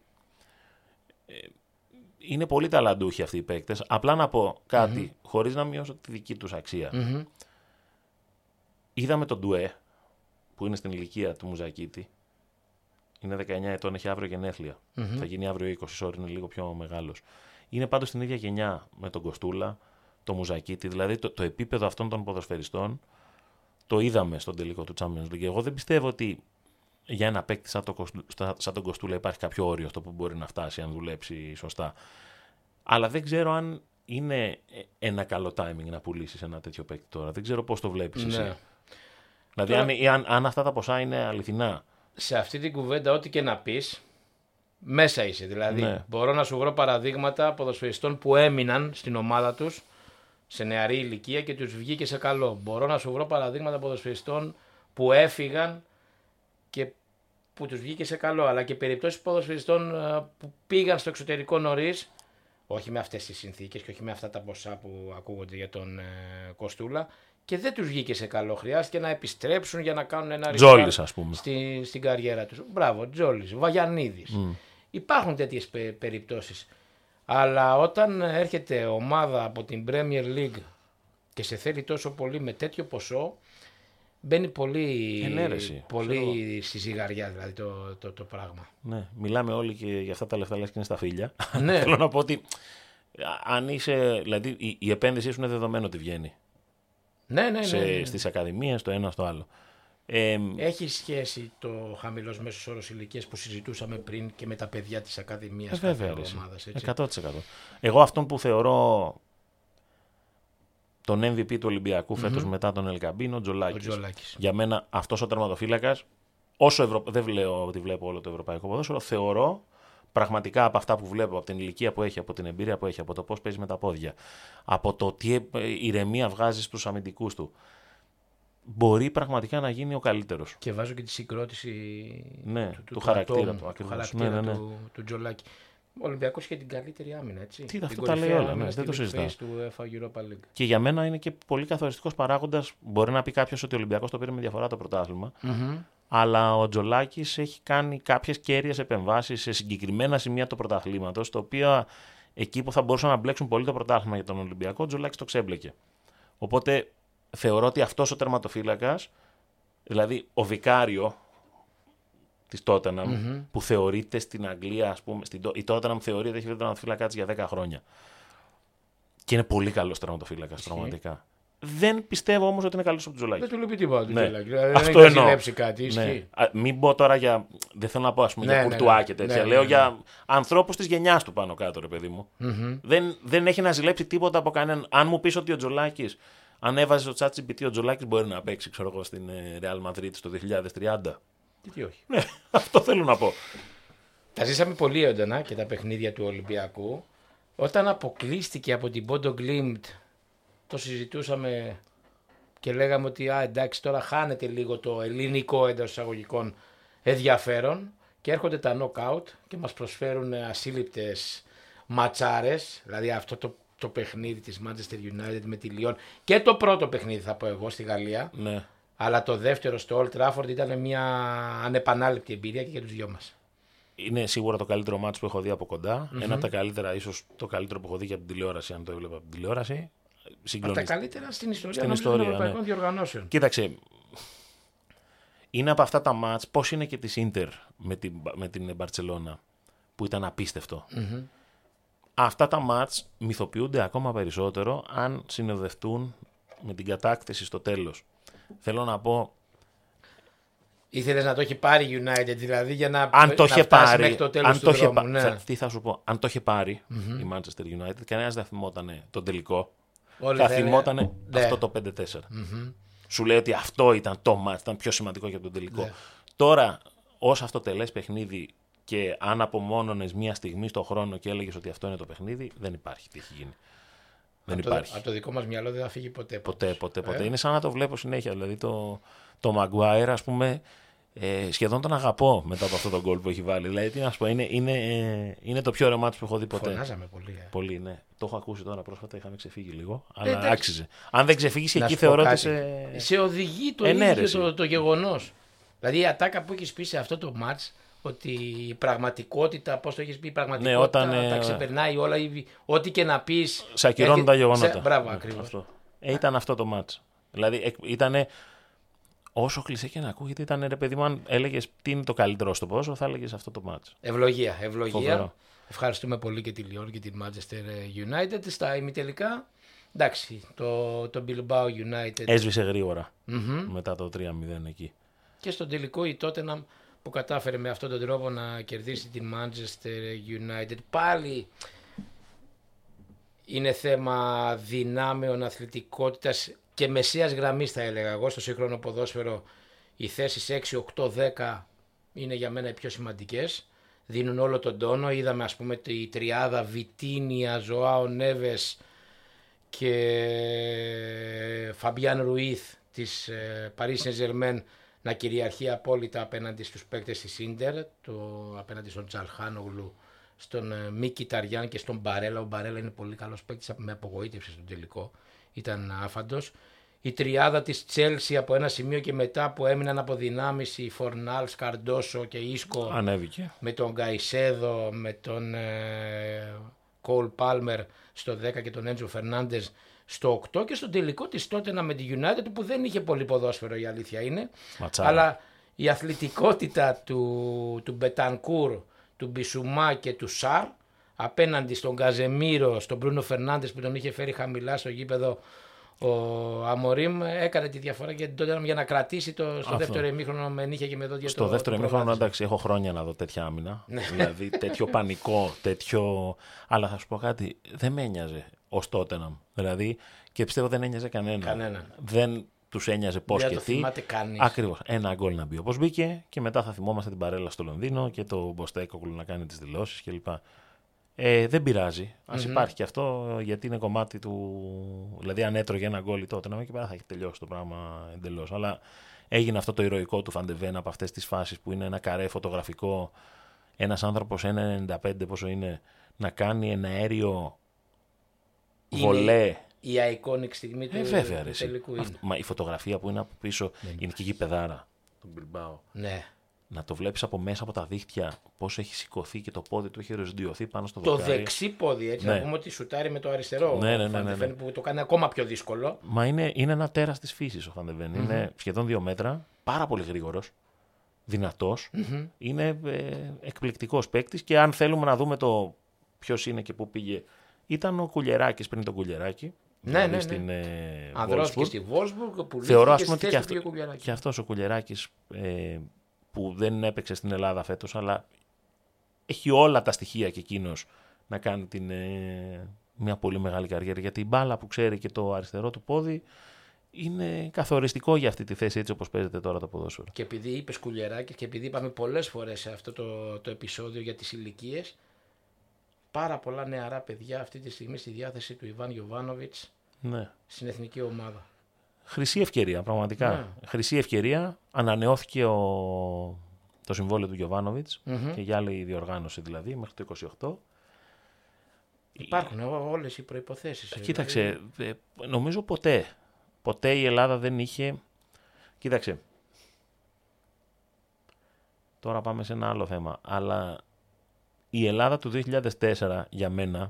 είναι πολύ ταλαντούχοι αυτοί οι παίκτες. Απλά να πω κάτι, χωρίς να μειώσω τη δική τους αξία. Είδαμε τον Ντουέ, που είναι στην ηλικία του Μουζακίτη. Είναι 19 ετών, έχει αύριο γενέθλια. Θα γίνει αύριο 20 ώρες, είναι λίγο πιο μεγάλος. Είναι πάντως στην ίδια γενιά με τον Κοστούλα, τον Μουζακίτη. Δηλαδή το επίπεδο αυτών των ποδοσφαιριστών το είδαμε στον τελικό του Champions League. Εγώ δεν πιστεύω ότι για ένα παίκτη σαν τον Κοστούλα υπάρχει κάποιο όριο στο που μπορεί να φτάσει αν δουλέψει σωστά. Αλλά δεν ξέρω αν είναι ένα καλό timing να πουλήσεις ένα τέτοιο παίκτη τώρα. Δεν ξέρω πώς το βλέπεις εσύ. Δηλαδή, αν αυτά τα ποσά είναι αληθινά. Σε αυτή την κουβέντα, ό,τι και να πεις, μέσα είσαι. Δηλαδή, μπορώ να σου βρω παραδείγματα ποδοσφαιριστών που έμειναν στην ομάδα τους σε νεαρή ηλικία και τους βγήκε σε καλό. Μπορώ να σου βρω παραδείγματα ποδοσφαιριστών που έφυγαν και που τους βγήκε σε καλό. Αλλά και περιπτώσεις ποδοσφαιριστών που πήγαν στο εξωτερικό νωρίς, όχι με αυτές τις συνθήκες και όχι με αυτά τα ποσά που ακούγονται για τον Κοστούλα, και δεν τους βγήκε σε καλό. Χρειάστηκε να επιστρέψουν για να κάνουν ένα Τζόλης, ας πούμε. Στην καριέρα τους. Μπράβο, Τζόλης, Βαγιανίδης. Υπάρχουν τέτοιες περιπτώσεις. Αλλά όταν έρχεται ομάδα από την Premier League και σε θέλει τόσο πολύ με τέτοιο ποσό, μπαίνει πολύ στη ζυγαριά δηλαδή το πράγμα. Ναι, μιλάμε όλοι και για αυτά τα λεφτά λες και είναι στα φίλια. Ναι. Θέλω να πω ότι αν είσαι, δηλαδή η επένδυσή σου είναι δεδομένο ότι βγαίνει. Ναι. Στις ακαδημίες, το ένα στο άλλο. Έχει σχέση το χαμηλός μέσος όρος ηλικίας που συζητούσαμε πριν και με τα παιδιά της Ακαδημίας βέβαια, ομάδας, 100%. Εγώ αυτόν που θεωρώ τον MVP του Ολυμπιακού φέτος μετά τον Ελκαμπή είναι ο Τζολάκης. Για μένα αυτός ο τερματοφύλακας, δεν λέω ότι βλέπω όλο το ευρωπαϊκό ποδόσφαιρο, θεωρώ πραγματικά από αυτά που βλέπω, από την ηλικία που έχει, από την εμπειρία που έχει, από το πώς παίζει με τα πόδια, από το τι ηρεμία βγάζει στους αμυντικούς του, μπορεί πραγματικά να γίνει ο καλύτερος. Και βάζω και τη συγκρότηση του χαρακτήρα του. Του Τζολάκη. Ο Ολυμπιακός είχε την καλύτερη άμυνα, έτσι. Τι αυτό τα λέει όλα, δεν το συζητάω. Του UEFA Europa League. Και για μένα είναι και πολύ καθοριστικός παράγοντας. Μπορεί να πει κάποιος ότι ο Ολυμπιακός το πήρε με διαφορά το πρωτάθλημα. Αλλά ο Τζολάκης έχει κάνει κάποιες κέρυες επεμβάσεις σε συγκεκριμένα σημεία του πρωταθλήματος, τα οποία εκεί που θα μπορούσαν να μπλέξουν πολύ το πρωτάθλημα για τον Ολυμπιακό, ο Τζολάκης το ξέμπλεκε. Οπότε θεωρώ ότι αυτός ο τερματοφύλακας, δηλαδή ο Βικάριο της Tottenham, που θεωρείται στην Αγγλία, ας πούμε, η Tottenham θεωρείται έχει βρει τερματοφύλακά της για 10 χρόνια. Και είναι πολύ καλός τερματοφύλακας, πραγματικά. Δεν πιστεύω όμως ότι είναι καλός από τον Τζολάκη. Δεν του λείπει τίποτα. Αυτό εννοώ. Δεν έχει κάτι. Μην πω τώρα για. Δεν θέλω να πω για Κουρτουά και τέτοια. Λέω για ανθρώπους της γενιάς του πάνω κάτω, ρε παιδί μου. Δεν έχει να ζηλέψει τίποτα από κανέναν. Αν μου πεις ότι ο Τζολάκης, αν έβαζε στο ChatGPT, ο Τζολάκης μπορεί να παίξει, ξέρω εγώ, στην Real Madrid το 2030. Τι όχι. Ναι, αυτό θέλω να πω. Τα ζήσαμε πολύ έντονα και τα παιχνίδια του Ολυμπιακού. Όταν αποκλείστηκε από την Bodo Glimt, το συζητούσαμε και λέγαμε ότι εντάξει, τώρα χάνεται λίγο το ελληνικό εντός εισαγωγικών ενδιαφέρον και έρχονται τα knockout και μας προσφέρουν ασύλληπτες ματσάρες, δηλαδή αυτό το παιχνίδι της Manchester United με τη Lyon και το πρώτο παιχνίδι θα πω εγώ στη Γαλλία, αλλά το δεύτερο στο Old Trafford ήταν μια ανεπανάληπτη εμπειρία και για τους δυο μας. Είναι σίγουρα το καλύτερο μάτς που έχω δει από κοντά, ένα από τα καλύτερα, ίσως το καλύτερο που έχω δει και από την τηλεόραση, αν το έβλεπα από την τηλεόραση. Από τα καλύτερα στην ιστορία των ευρωπαϊκών διοργανώσεων. Κοίταξε, είναι από αυτά τα μάτς, πώς είναι και της Ίντερ με την Μπαρτσελώνα, που ήταν απίστευτο. Αυτά τα μάτς μυθοποιούνται ακόμα περισσότερο αν συνοδευτούν με την κατάκτηση στο τέλος. Θέλω να πω... Ήθελες να το έχει πάρει United, δηλαδή, για να φτάσει μέχρι το τέλος του δρόμου. Τι θα σου πω, αν το είχε πάρει η Manchester United, κανένας δεν θυμόταν τον τελικό. Όλοι θα θυμόταν αυτό το 5-4. Σου λέει ότι αυτό ήταν το μάτς, ήταν πιο σημαντικό για τον τελικό. Τώρα, ως αυτοτελές παιχνίδι και αν απομόνωνες μία στιγμή στον χρόνο και έλεγες ότι αυτό είναι το παιχνίδι, δεν υπάρχει τι έχει γίνει. Δεν υπάρχει. Από το δικό μας μυαλό δεν θα φύγει ποτέ. Ποτέ. Είναι σαν να το βλέπω συνέχεια. Δηλαδή το Maguire, ας πούμε, σχεδόν τον αγαπώ μετά από αυτό το γκολ που έχει βάλει. Δηλαδή, τι να σου πω, είναι το πιο ωραίο μάτσο που έχω δει ποτέ. Φωνάζαμε πολύ. Πολύ, ναι. Το έχω ακούσει τώρα πρόσφατα, είχαμε ξεφύγει λίγο. Αλλά άξιζε. Αν δεν ξεφύγει εκεί, θεωρώ ότι σε οδηγεί το ίδιο το γεγονός. Δηλαδή η ατάκα που έχει πει σε αυτό το μάτς, ότι η πραγματικότητα, πώς το έχεις πει, η πραγματικότητα τα ξεπερνάει όλα, ό,τι και να πεις. Σε ακυρώνουν τα γεγονότα. Μπράβο, ακριβώς. Ήταν αυτό το μάτς. Δηλαδή ήταν. Όσο κλεισέ και να ακούγεται, ήταν ρε παιδί μου, αν έλεγες τι είναι το καλύτερο στο πόσο, θα έλεγες αυτό το μάτς. Ευλογία. Φοβερό. Ευχαριστούμε πολύ και τη Lyon και τη Manchester United. Στα ημιτελικά, εντάξει, το Bilbao United έσβησε γρήγορα μετά το 3-0 εκεί. Και στο τελικό η Tottenham που κατάφερε με αυτόν τον τρόπο να κερδίσει την Manchester United. Πάλι είναι θέμα δυνάμεων, αθλητικότητας και μεσαίας γραμμής, θα έλεγα εγώ. Στο σύγχρονο ποδόσφαιρο οι θέσεις 6, 8, 10 είναι για μένα οι πιο σημαντικές. Δίνουν όλο τον τόνο. Είδαμε, ας πούμε, τη τριάδα Βιτίνια, Ζωάο Νέβες και Φαμπιάν Ρουίθ της Paris Saint-Germain να κυριαρχεί απόλυτα απέναντι στους παίκτες της Ίντερ, απέναντι στον Τσαλχάνογλου, στον Μικιταριάν και στον Μπαρέλα. Ο Μπαρέλα είναι πολύ καλός παίκτης, με απογοήτευσε στον τελικό. Ήταν άφαντος. Η τριάδα της Τσέλσι από ένα σημείο και μετά που έμειναν από δυνάμεις, η Φορνάλ, Καρντόσο και Ίσκο, ανέβηκε. Με τον Γκαϊσέδο, με τον Κόλ Πάλμερ στο 10 και τον Έντζο Φερνάντες στο 8 και στο τελικό της Tottenham με τη United που δεν είχε πολύ ποδόσφαιρο, η αλήθεια είναι. Ματσάρα. Αλλά η αθλητικότητα του Μπετανκούρ, του Μπισουμά και του Σαρ απέναντι στον Καζεμίρο, στον Μπρούνο Φερνάντες που τον είχε φέρει χαμηλά στο γήπεδο Ο Αμορίμ έκανε τη διαφορά για την Τότεναμ για να κρατήσει στο δεύτερο ημίχρονο με νύχια και με δόντια. Στο δεύτερο ημίχρονο, εντάξει, έχω χρόνια να δω τέτοια άμυνα. Δηλαδή τέτοιο πανικό, τέτοιο. Αλλά θα σου πω κάτι, δεν με ένοιαζε ως Τότεναμ. Δηλαδή, και πιστεύω δεν ένοιαζε κανέναν. Δεν τους ένοιαζε πώς και τι. Ακριβώς. Ένα γκολ να μπει όπως μπήκε και μετά θα θυμόμαστε την παρέλα στο Λονδίνο και το Μποστέκογλου να κάνει τις δηλώσεις κλπ. Δεν πειράζει. Ας υπάρχει και αυτό, γιατί είναι κομμάτι του. Δηλαδή, αν έτρωγε ένα γκολ τότε, να μην και πέρα θα έχει τελειώσει το πράγμα εντελώς. Αλλά έγινε αυτό το ηρωικό του Φαντεβέν από αυτές τις φάσεις που είναι ένα καρέ φωτογραφικό. Ένας άνθρωπος 1,95 πόσο είναι, να κάνει ένα αέριο βολέ. Η iconic στιγμή του τελικού. Μα η φωτογραφία που είναι από πίσω είναι και η γηπεδάρα του Μπιλμπάο. Ναι. Να το βλέπεις από μέσα από τα δίχτυα πώς έχει σηκωθεί και το πόδι του έχει ρεσδιωθεί πάνω στο δοκάρι. Το δεξί πόδι, έτσι. Να πούμε ότι σουτάρει με το αριστερό. Ναι. Που το κάνει ακόμα πιο δύσκολο. Μα είναι ένα τέρας της φύσης ο Φαντεβέν. Είναι σχεδόν 2 μέτρα, πάρα πολύ γρήγορος, δυνατός. Είναι εκπληκτικός παίκτης και αν θέλουμε να δούμε το ποιος είναι και πού πήγε, ήταν ο Κουλιεράκης πριν τον Κουλιεράκη. Ναι. Στην Ανδρώθηκε στη Βόλσμπουργκ που θεωρώ ας πούμε ότι και αυτός ο Κουλιεράκης που δεν έπαιξε στην Ελλάδα φέτος, αλλά έχει όλα τα στοιχεία και εκείνος να κάνει μια πολύ μεγάλη καριέρα, γιατί η μπάλα που ξέρει και το αριστερό του πόδι είναι καθοριστικό για αυτή τη θέση, έτσι όπως παίζεται τώρα το ποδόσφαιρο. Και επειδή είπες Κουλιεράκης και επειδή είπαμε πολλές φορές σε αυτό το επεισόδιο για τις ηλικίες, πάρα πολλά νεαρά παιδιά αυτή τη στιγμή στη διάθεση του Ιβάν Γιοβάνοβιτς στην εθνική ομάδα. Χρυσή ευκαιρία, πραγματικά. Ναι. Χρυσή ευκαιρία. Ανανεώθηκε το συμβόλαιο του Γιοβάνοβιτς και για άλλη διοργάνωση δηλαδή μέχρι το 28. Υπάρχουν όλες οι προϋποθέσεις. Κοίταξε, νομίζω ποτέ η Ελλάδα δεν είχε. Κοίταξε. Τώρα πάμε σε ένα άλλο θέμα. Αλλά η Ελλάδα του 2004 για μένα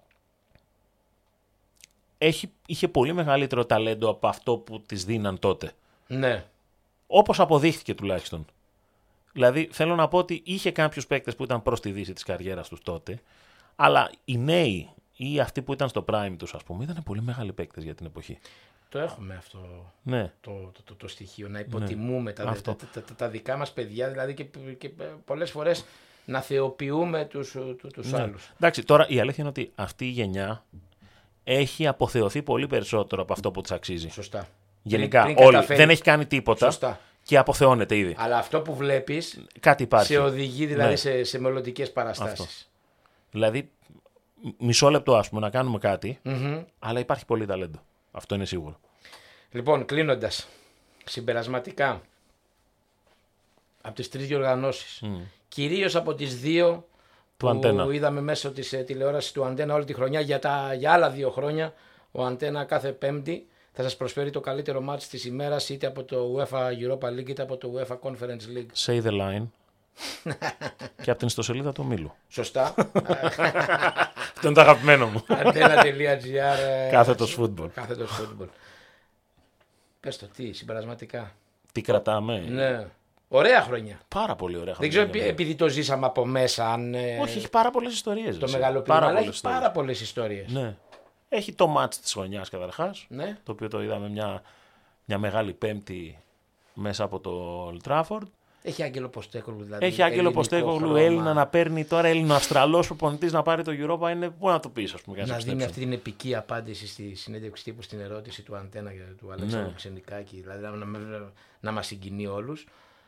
είχε πολύ μεγαλύτερο ταλέντο από αυτό που της δίναν τότε. Ναι. Όπως αποδείχθηκε τουλάχιστον. Δηλαδή θέλω να πω ότι είχε κάποιους παίκτες που ήταν προς τη δύση της καριέρας τους τότε, αλλά οι νέοι ή αυτοί που ήταν στο prime τους, ας πούμε, ήταν πολύ μεγάλοι παίκτες για την εποχή. Το έχουμε αυτό το στοιχείο, να υποτιμούμε τα δικά μας παιδιά, δηλαδή και πολλές φορές να θεοποιούμε τους άλλους. Εντάξει, τώρα η αλήθεια είναι ότι αυτή η γενιά έχει αποθεωθεί πολύ περισσότερο από αυτό που της αξίζει. Σωστά. Γενικά όλοι. Δεν έχει κάνει τίποτα. Σωστά. Και αποθεώνεται ήδη. Αλλά αυτό που βλέπεις κάτι υπάρχει. Σε οδηγεί δηλαδή σε μελλοντικές παραστάσεις. Αυτό. Δηλαδή μισό λεπτό ας πούμε να κάνουμε κάτι, αλλά υπάρχει πολύ ταλέντο. Αυτό είναι σίγουρο. Λοιπόν, κλείνοντας, συμπερασματικά από τις 3 διοργανώσεις, κυρίως από τις 2 που είδαμε μέσω της τηλεόρασης του Αντένα όλη τη χρονιά, για άλλα 2 χρόνια ο Αντένα κάθε Πέμπτη θα σας προσφέρει το καλύτερο μάτς της ημέρας, είτε από το UEFA Europa League είτε από το UEFA Conference League. Say the line. Και από την ιστοσελίδα του ομίλου. Σωστά. Αυτό είναι το αγαπημένο μου. Αντένα.gr. Κάθετος football. Πες το, συμπερασματικά. Τι κρατάμε. Ναι. Ωραία χρονιά. Πάρα πολύ ωραία χρονιά. Δεν ξέρω επειδή το ζήσαμε από μέσα. Όχι, έχει πάρα πολλές ιστορίες. Το μεγαλοπλήρωμα, αλλά έχει πάρα πολλές ιστορίες. Ναι. Έχει το μάτς της χρονιάς καταρχάς, ναι. Το οποίο το είδαμε μια μεγάλη Πέμπτη μέσα από το Old Trafford. Έχει Άγγελο Ποστέκογλου δηλαδή. Έχει Άγγελο Ποστέκογλου, Έλληνα να παίρνει τώρα, Έλληνο-Αυστραλός προπονητής να πάρει το Europa, είναι πού να το πεις, ας πούμε. Να δίνει αυτή την επική απάντηση στη συνέντευξη τύπου στην ερώτηση του Αντένα και του Αλέξανδρου Ξενικάκη, δηλαδή να μας συγκινεί όλους.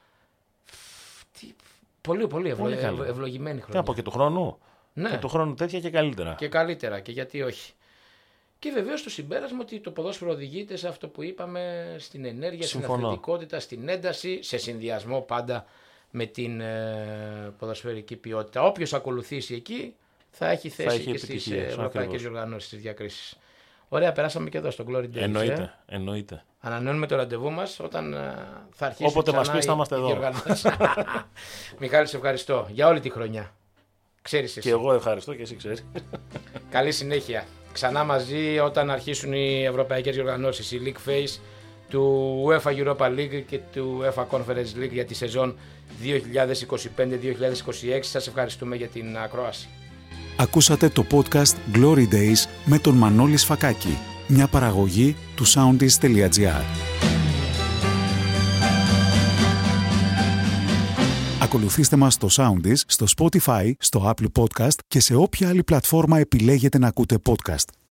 Πολύ ευλογημένη χρονιά. Από και του χρόνου. Ναι. Και του χρόνου τέτοια και καλύτερα. Και καλύτερα, και γιατί όχι. Και βεβαίως το συμπέρασμα ότι το ποδόσφαιρο οδηγείται σε αυτό που είπαμε, στην ενέργεια, στην αθλητικότητα, στην ένταση, σε συνδυασμό πάντα με την ποδοσφαιρική ποιότητα. Όποιος ακολουθήσει εκεί θα έχει θέση και στις ευρωπαϊκές διοργανώσεις, στις διακρίσεις. Ωραία, περάσαμε και εδώ στο Glory Days. Εννοείται. Ανανεώνουμε το ραντεβού μας όταν θα αρχίσει. Όποτε μας πεις θα είμαστε εδώ. Μιχάλη, σε ευχαριστώ για όλη τη χρονιά. Ξέρεις εσύ. Και εγώ ευχαριστώ και εσύ ξέρεις. Καλή συνέχεια. Ξανά μαζί όταν αρχίσουν οι ευρωπαϊκές διοργανώσεις, η League Phase του UEFA Europa League και του UEFA Conference League για τη σεζόν 2025-2026. Σας ευχαριστούμε για την ακρόαση. Ακούσατε το podcast Glory Days με τον Μανώλη Σφακάκη. Μια παραγωγή του Soundist.gr. Ακολουθήστε μας στο Soundist, στο Spotify, στο Apple Podcast και σε όποια άλλη πλατφόρμα επιλέγετε να ακούτε podcast.